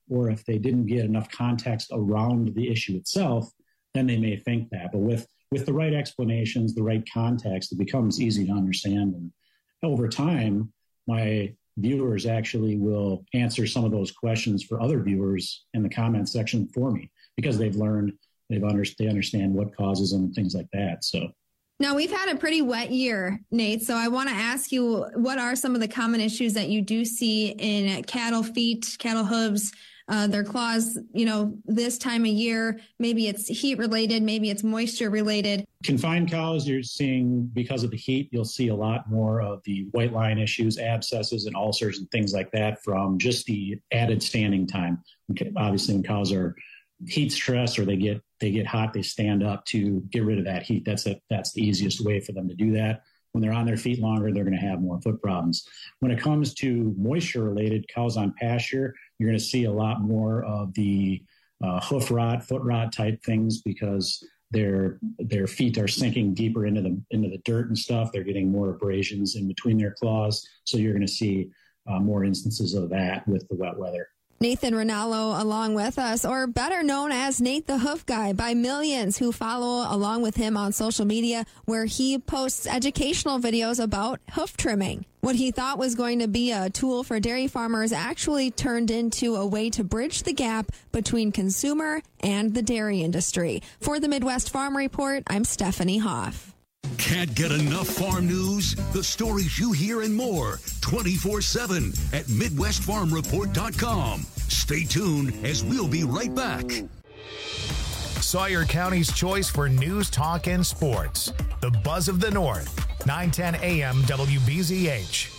or if they didn't get enough context around the issue itself, then they may think that. But with, with the right explanations, the right context, it becomes easy to understand. And over time, my viewers actually will answer some of those questions for other viewers in the comment section for me, because they've learned, they've under, they understand what causes them, things like that. So. Now, we've had a pretty wet year, Nate, so I want to ask you, what are some of the common issues that you do see in cattle feet, cattle hooves, uh, their claws, you know, this time of year? Maybe it's heat related, maybe it's moisture related. Confined cows, you're seeing, because of the heat, you'll see a lot more of the white line issues, abscesses and ulcers and things like that from just the added standing time. Obviously, when cows are heat stress or they get they get hot, they stand up to get rid of that heat. That's a, that's the easiest way for them to do that. When they're on their feet longer, they're going to have more foot problems. When it comes to moisture related cows on pasture, you're going to see a lot more of the uh, hoof rot, foot rot type things, because their their feet are sinking deeper into the into the dirt and stuff. They're getting more abrasions in between their claws. So you're going to see uh, more instances of that with the wet weather. Nathan Rinaldo along with us, or better known as Nate the Hoof Guy by millions who follow along with him on social media, where he posts educational videos about hoof trimming. What he thought was going to be a tool for dairy farmers actually turned into a way to bridge the gap between consumer and the dairy industry. For the Midwest Farm Report, I'm Stephanie Hoff. Can't get enough farm news? The stories you hear and more twenty-four seven at Midwest Farm Report dot com. Stay tuned as we'll be right back. Sawyer County's choice for news, talk, and sports. The Buzz of the North, nine ten A M W B Z H.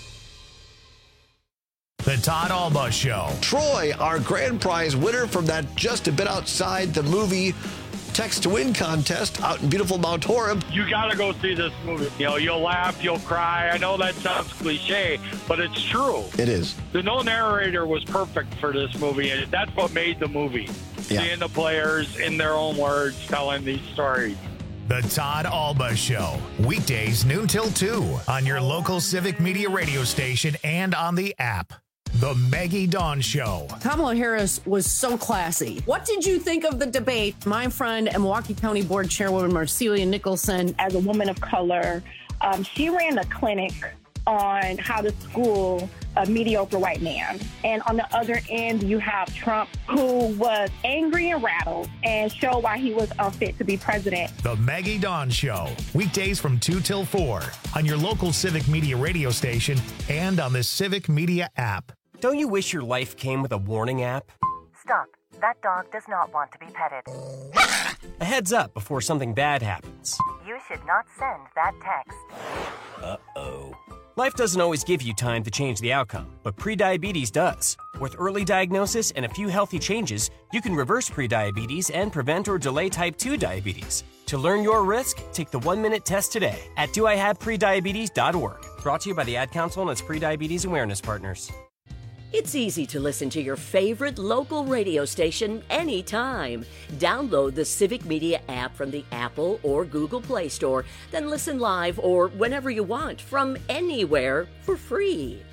The Todd Alba Show. Troy, our grand prize winner from that Just a Bit Outside the Movie Text to Win contest out in beautiful Mount Horeb. You got to go see this movie. You know, you'll laugh, you'll cry. I know that sounds cliche, but it's true. It is. The no narrator was perfect for this movie, and that's what made the movie. Yeah. Seeing the players in their own words telling these stories. The Todd Alba Show. Weekdays noon till two on your local Civic Media radio station and on the app. The Maggie Dawn Show. Kamala Harris was so classy. What did you think of the debate? My friend and Milwaukee County Board Chairwoman Marcelia Nicholson. As a woman of color, um, she ran a clinic on how to school a mediocre white man. And on the other end, you have Trump, who was angry and rattled and showed why he was unfit to be president. The Maggie Dawn Show. Weekdays from two till four on your local Civic Media radio station and on the Civic Media app. Don't you wish your life came with a warning app? Stop. That dog does not want to be petted. A heads up before something bad happens. You should not send that text. Uh-oh. Life doesn't always give you time to change the outcome, but prediabetes does. With early diagnosis and a few healthy changes, you can reverse prediabetes and prevent or delay type two diabetes. To learn your risk, take the one-minute test today at do I have prediabetes dot org. Brought to you by the Ad Council and its prediabetes awareness partners. It's easy to listen to your favorite local radio station anytime. Download the Civic Media app from the Apple or Google Play Store, then listen live or whenever you want from anywhere for free.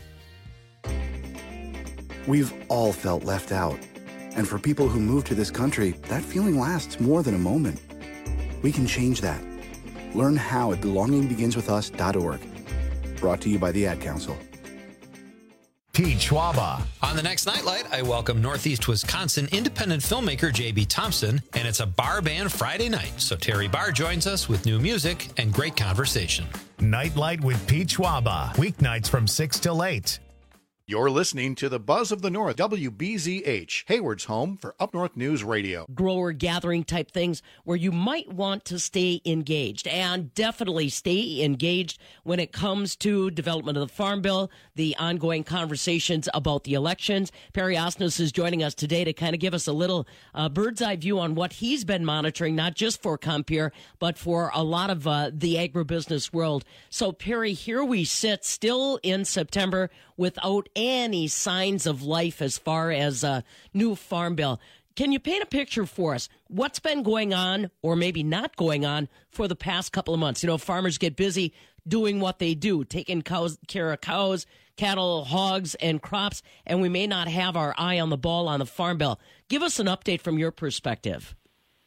We've all felt left out. And for people who move to this country, that feeling lasts more than a moment. We can change that. Learn how at belonging begins with us dot org. Brought to you by the Ad Council. Pete Schwaba. On the next Nightlight, I welcome Northeast Wisconsin independent filmmaker J B Thompson, and it's a bar band Friday night, so Terry Barr joins us with new music and great conversation. Nightlight with Pete Schwaba, weeknights from six till eight. You're listening to the Buzz of the North, W B Z H, Hayward's home for Up North News Radio. Grower gathering type things where you might want to stay engaged, and definitely stay engaged when it comes to development of the Farm Bill, the ongoing conversations about the elections. Perry Osnos is joining us today to kind of give us a little uh, bird's eye view on what he's been monitoring, not just for Compeer, but for a lot of uh, the agribusiness world. So, Perry, here we sit still in September without any signs of life as far as a new Farm Bill. can you paint a picture for us? What's been going on, or maybe not going on, for the past couple of months? You know, farmers get busy doing what they do, taking cows, care of cows, cattle, hogs, and crops, and we may not have our eye on the ball on the Farm Bill. Give us an update from your perspective.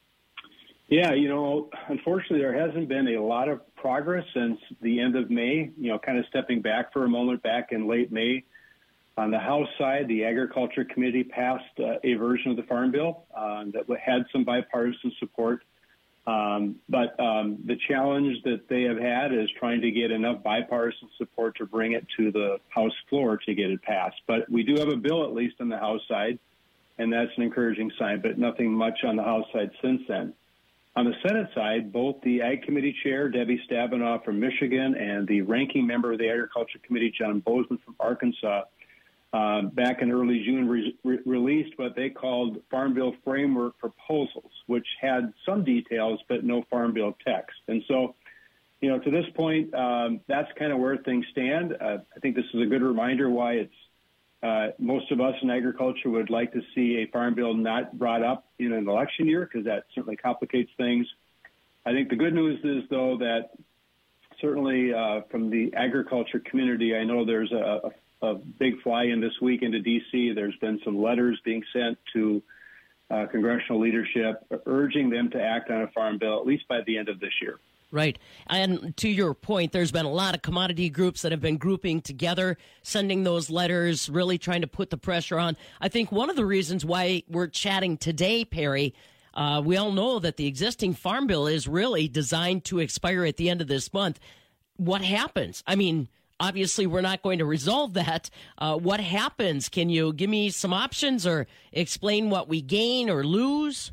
Yeah, you know, unfortunately, there hasn't been a lot of progress since the end of May. You know, kind of stepping back for a moment, back in late May. On the House side, the Agriculture Committee passed uh, a version of the Farm Bill uh, that had some bipartisan support. Um, but um, the challenge that they have had is trying to get enough bipartisan support to bring it to the House floor to get it passed. But we do have a bill, at least on the House side, and that's an encouraging sign, but nothing much on the House side since then. On the Senate side, both the Ag Committee Chair, Debbie Stabenow from Michigan, and the ranking member of the Agriculture Committee, John Bozeman from Arkansas, uh, back in early June re- re- released what they called Farm Bill Framework Proposals, which had some details but no Farm Bill text. And so, you know, to this point, um, that's kind of where things stand. Uh, I think this is a good reminder why it's Uh, most of us in agriculture would like to see a farm bill not brought up in an election year, because that certainly complicates things. I think the good news is, though, that certainly uh, from the agriculture community, I know there's a, a, a big fly-in this week into D C. There's been some letters being sent to uh, congressional leadership urging them to act on a farm bill, at least by the end of this year. Right. And to your point, there's been a lot of commodity groups that have been grouping together, sending those letters, really trying to put the pressure on. I think one of the reasons why we're chatting today, Perry, uh, we all know that the existing farm bill is really designed to expire at the end of this month. What happens? I mean, obviously, we're not going to resolve that. Uh, what happens? Can you give me some options or explain what we gain or lose?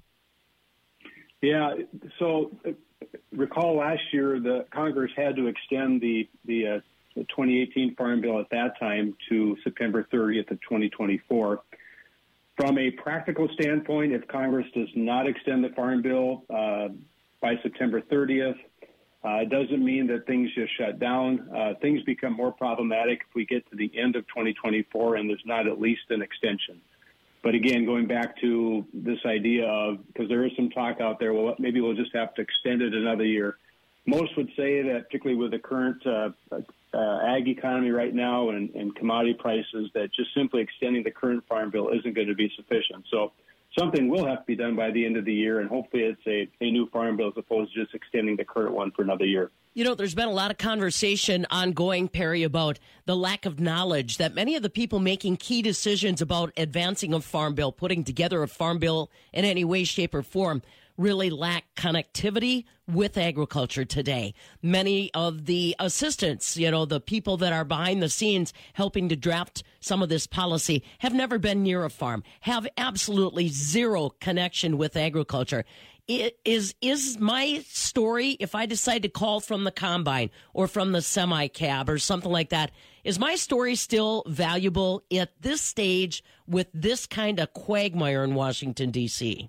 Yeah, so recall last year the Congress had to extend the the, uh, the twenty eighteen Farm Bill at that time to September thirtieth of twenty twenty-four. From a practical standpoint, if Congress does not extend the Farm Bill uh, by September thirtieth, uh, it doesn't mean that things just shut down. Uh, things become more problematic if we get to the end of twenty twenty-four and there's not at least an extension. But again, going back to this idea of, because there is some talk out there, well, maybe we'll just have to extend it another year. Most would say that, particularly with the current uh, uh, ag economy right now and, and commodity prices, that just simply extending the current farm bill isn't going to be sufficient. So something will have to be done by the end of the year, and hopefully it's a, a new farm bill as opposed to just extending the current one for another year. You know, there's been a lot of conversation ongoing, Perry, about the lack of knowledge that many of the people making key decisions about advancing a farm bill, putting together a farm bill in any way, shape, or form, really lack connectivity with agriculture today. Many of the assistants, you know, the people that are behind the scenes helping to draft some of this policy have never been near a farm, have absolutely zero connection with agriculture. It is is my story, if I decide to call from the combine or from the semi-cab or something like that, is my story still valuable at this stage with this kind of quagmire in Washington, D C?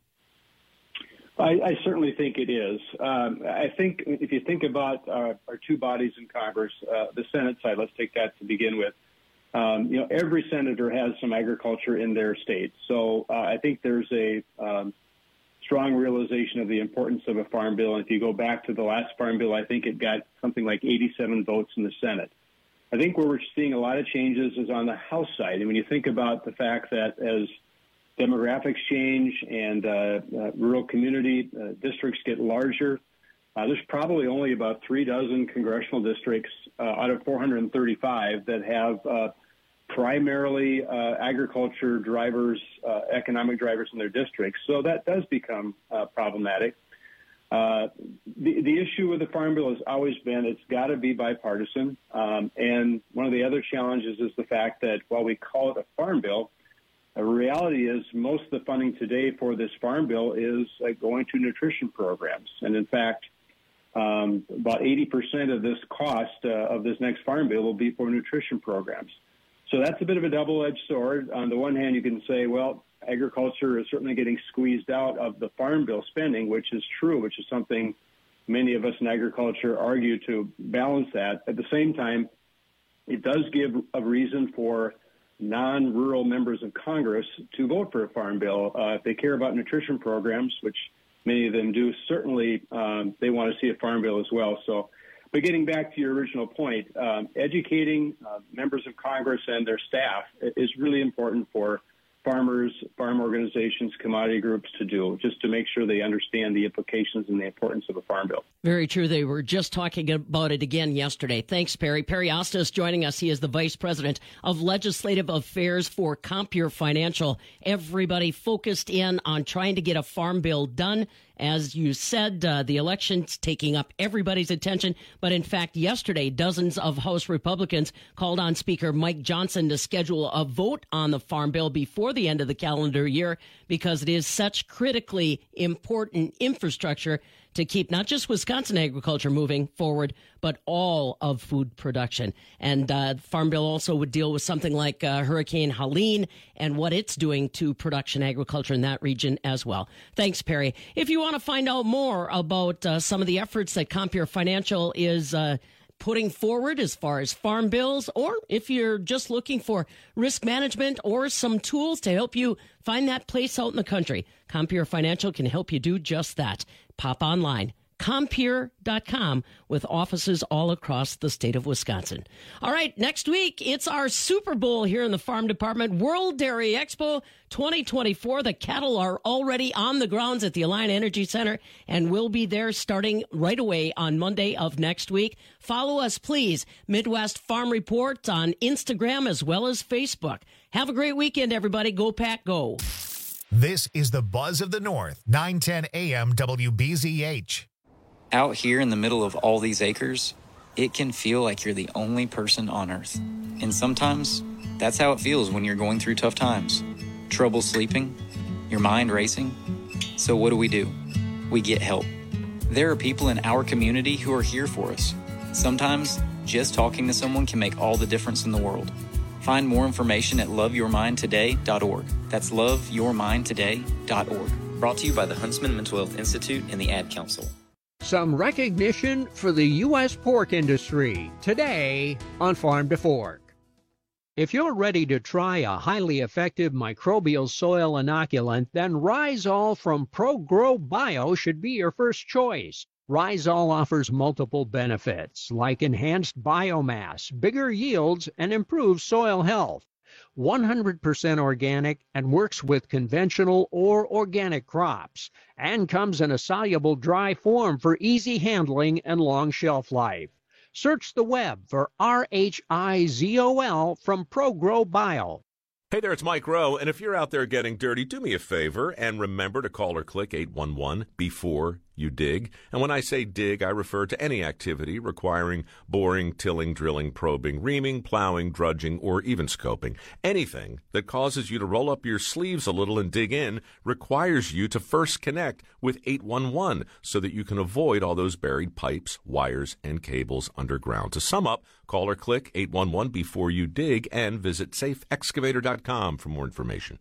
I, I certainly think it is. Um, I think if you think about our, our two bodies in Congress, uh, the Senate side, let's take that to begin with. Um, you know, every senator has some agriculture in their state. So uh, I think there's a um, strong realization of the importance of a farm bill. And if you go back to the last farm bill, I think it got something like eighty-seven votes in the Senate. I think where we're seeing a lot of changes is on the House side. And when you think about the fact that as demographics change and uh, uh, rural community uh, districts get larger, uh, there's probably only about three dozen congressional districts uh, out of four hundred thirty-five that have uh, primarily uh, agriculture drivers, uh, economic drivers in their districts. So that does become uh, problematic. Uh, the, the issue with the Farm Bill has always been it's got to be bipartisan. Um, and one of the other challenges is the fact that while we call it a Farm Bill, the reality is most of the funding today for this Farm Bill is uh, going to nutrition programs. And in fact, um, about eighty percent of this cost uh, of this next Farm Bill will be for nutrition programs. So that's a bit of a double-edged sword. On the one hand, you can say, well, agriculture is certainly getting squeezed out of the Farm Bill spending, which is true, which is something many of us in agriculture argue to balance that. At the same time, it does give a reason for non-rural members of Congress to vote for a farm bill. Uh, if they care about nutrition programs, which many of them do, certainly um, they want to see a farm bill as well. So, but getting back to your original point, um, educating uh, members of Congress and their staff is really important for farmers, farm organizations, commodity groups to do, just to make sure they understand the implications and the importance of a farm bill. Very true. They were just talking about it again yesterday. Thanks, Perry. Perry Asta is joining us. He is the Vice President of Legislative Affairs for Compeer Financial. Everybody focused in on trying to get a farm bill done. As you said, uh, the election's taking up everybody's attention. But in fact, yesterday, dozens of House Republicans called on Speaker Mike Johnson to schedule a vote on the farm bill before the end of the calendar year because it is such critically important infrastructure to keep not just Wisconsin agriculture moving forward, but all of food production. And uh, the Farm Bill also would deal with something like uh, Hurricane Helene and what it's doing to production agriculture in that region as well. Thanks, Perry. If you want to find out more about uh, some of the efforts that Compeer Financial is uh, putting forward as far as farm bills, or if you're just looking for risk management or some tools to help you find that place out in the country, Compeer Financial can help you do just that. Pop online, compeer dot com, with offices all across the state of Wisconsin. All right, next week, it's our Super Bowl here in the Farm Department, World Dairy Expo twenty twenty-four. The cattle are already on the grounds at the Alliant Energy Center and will be there starting right away on Monday of next week. Follow us, please, Midwest Farm Report on Instagram as well as Facebook. Have a great weekend, everybody. Go Pack, go. This is the Buzz of the North, nine ten A M W B Z H. Out here in the middle of all these acres, it can feel like you're the only person on Earth. And sometimes, that's how it feels when you're going through tough times. Trouble sleeping, your mind racing. So what do we do? We get help. There are people in our community who are here for us. Sometimes, just talking to someone can make all the difference in the world. Find more information at love your mind today dot org. That's love your mind today dot org. Brought to you by the Huntsman Mental Health Institute and the Ad Council. Some recognition for the U S pork industry today on Farm to Fork. If you're ready to try a highly effective microbial soil inoculant, then Rhizol from ProGrow Bio should be your first choice. Rhizol offers multiple benefits like enhanced biomass, bigger yields, and improved soil health. one hundred percent organic and works with conventional or organic crops, and comes in a soluble dry form for easy handling and long shelf life. Search the web for R H I Z O L from ProGrow Bio. Hey there, it's Mike Rowe, and if you're out there getting dirty, do me a favor and remember to call or click eight one one before you dig. And when I say dig, I refer to any activity requiring boring, tilling, drilling, probing, reaming, plowing, drudging, or even scoping. Anything that causes you to roll up your sleeves a little and dig in requires you to first connect with eight one one so that you can avoid all those buried pipes, wires, and cables underground. To sum up, call or click eight one one before you dig and visit safe excavator dot com for more information.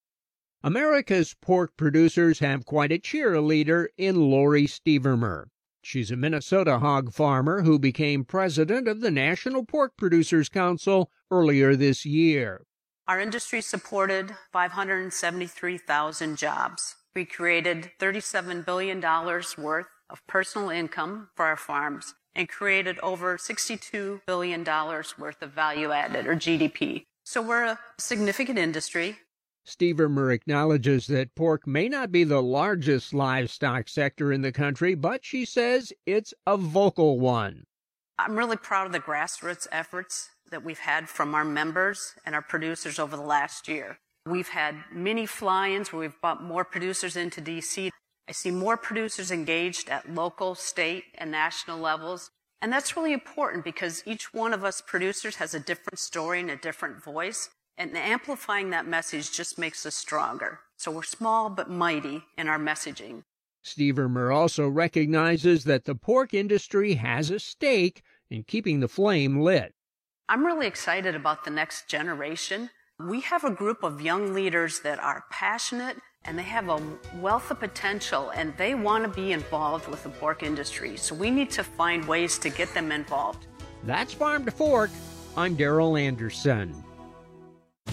America's pork producers have quite a cheerleader in Lori Stevermer. She's a Minnesota hog farmer who became president of the National Pork Producers Council earlier this year. Our industry supported five hundred seventy-three thousand jobs. We created thirty-seven billion dollars worth of personal income for our farms and created over sixty-two billion dollars worth of value added, or G D P. So we're a significant industry. Stevermer acknowledges that pork may not be the largest livestock sector in the country, but she says it's a vocal one. I'm really proud of the grassroots efforts that we've had from our members and our producers over the last year. We've had many fly-ins where we've brought more producers into D C. I see more producers engaged at local, state, and national levels. And that's really important because each one of us producers has a different story and a different voice. And amplifying that message just makes us stronger. So we're small but mighty in our messaging. Stevermer also recognizes that the pork industry has a stake in keeping the flame lit. I'm really excited about the next generation. We have a group of young leaders that are passionate and they have a wealth of potential and they want to be involved with the pork industry. So we need to find ways to get them involved. That's Farm to Fork. I'm Darrell Anderson.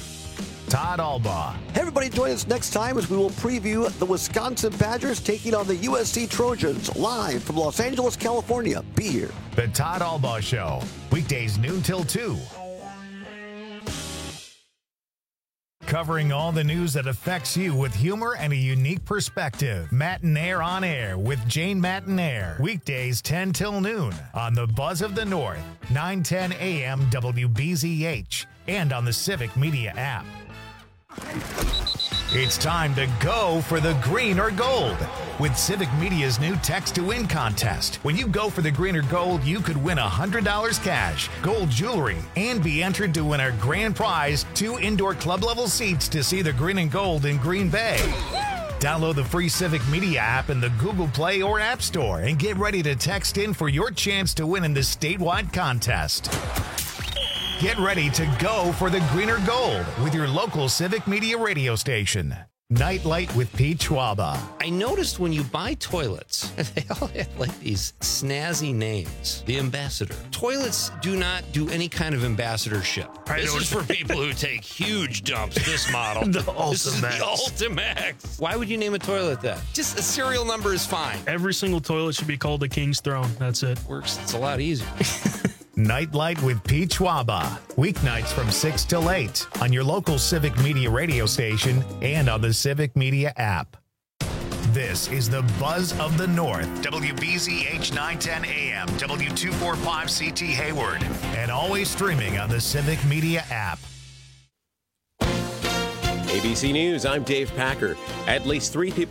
Todd Albaugh. Hey, everybody, join us next time as we will preview the Wisconsin Badgers taking on the U S C Trojans live from Los Angeles, California. Be here. The Todd Albaugh Show, weekdays noon till two. Covering all the news that affects you with humor and a unique perspective. Matinaire on Air with Jane Matinaire. Weekdays ten till noon on the Buzz of the North, nine ten a.m. W B Z H, and on the Civic Media app. It's time to go for the green or gold with Civic Media's new Text to Win contest. When you go for the green or gold, you could win one hundred dollars cash, gold jewelry, and be entered to win our grand prize, two indoor club-level seats to see the green and gold in Green Bay. Download the free Civic Media app in the Google Play or App Store and get ready to text in for your chance to win in this statewide contest. Get ready to go for the green or gold with your local Civic Media radio station. Nightlight with Pete Schwaba. I noticed when you buy toilets, they all have like these snazzy names. The Ambassador. Toilets do not do any kind of ambassadorship. I this know. is for people who take huge dumps, this model. The This is the Ultimax. Ultimax. Why would you name a toilet that? Just a serial number is fine. Every single toilet should be called the King's Throne. That's it. Works. It's a lot easier. Nightlight with Pete Schwaba. Weeknights from six till eight on your local Civic Media radio station and on the Civic Media app. This is the Buzz of the North. W B Z H nine ten A M, W two forty-five C T Hayward, and always streaming on the Civic Media app. A B C News, I'm Dave Packer. At least three people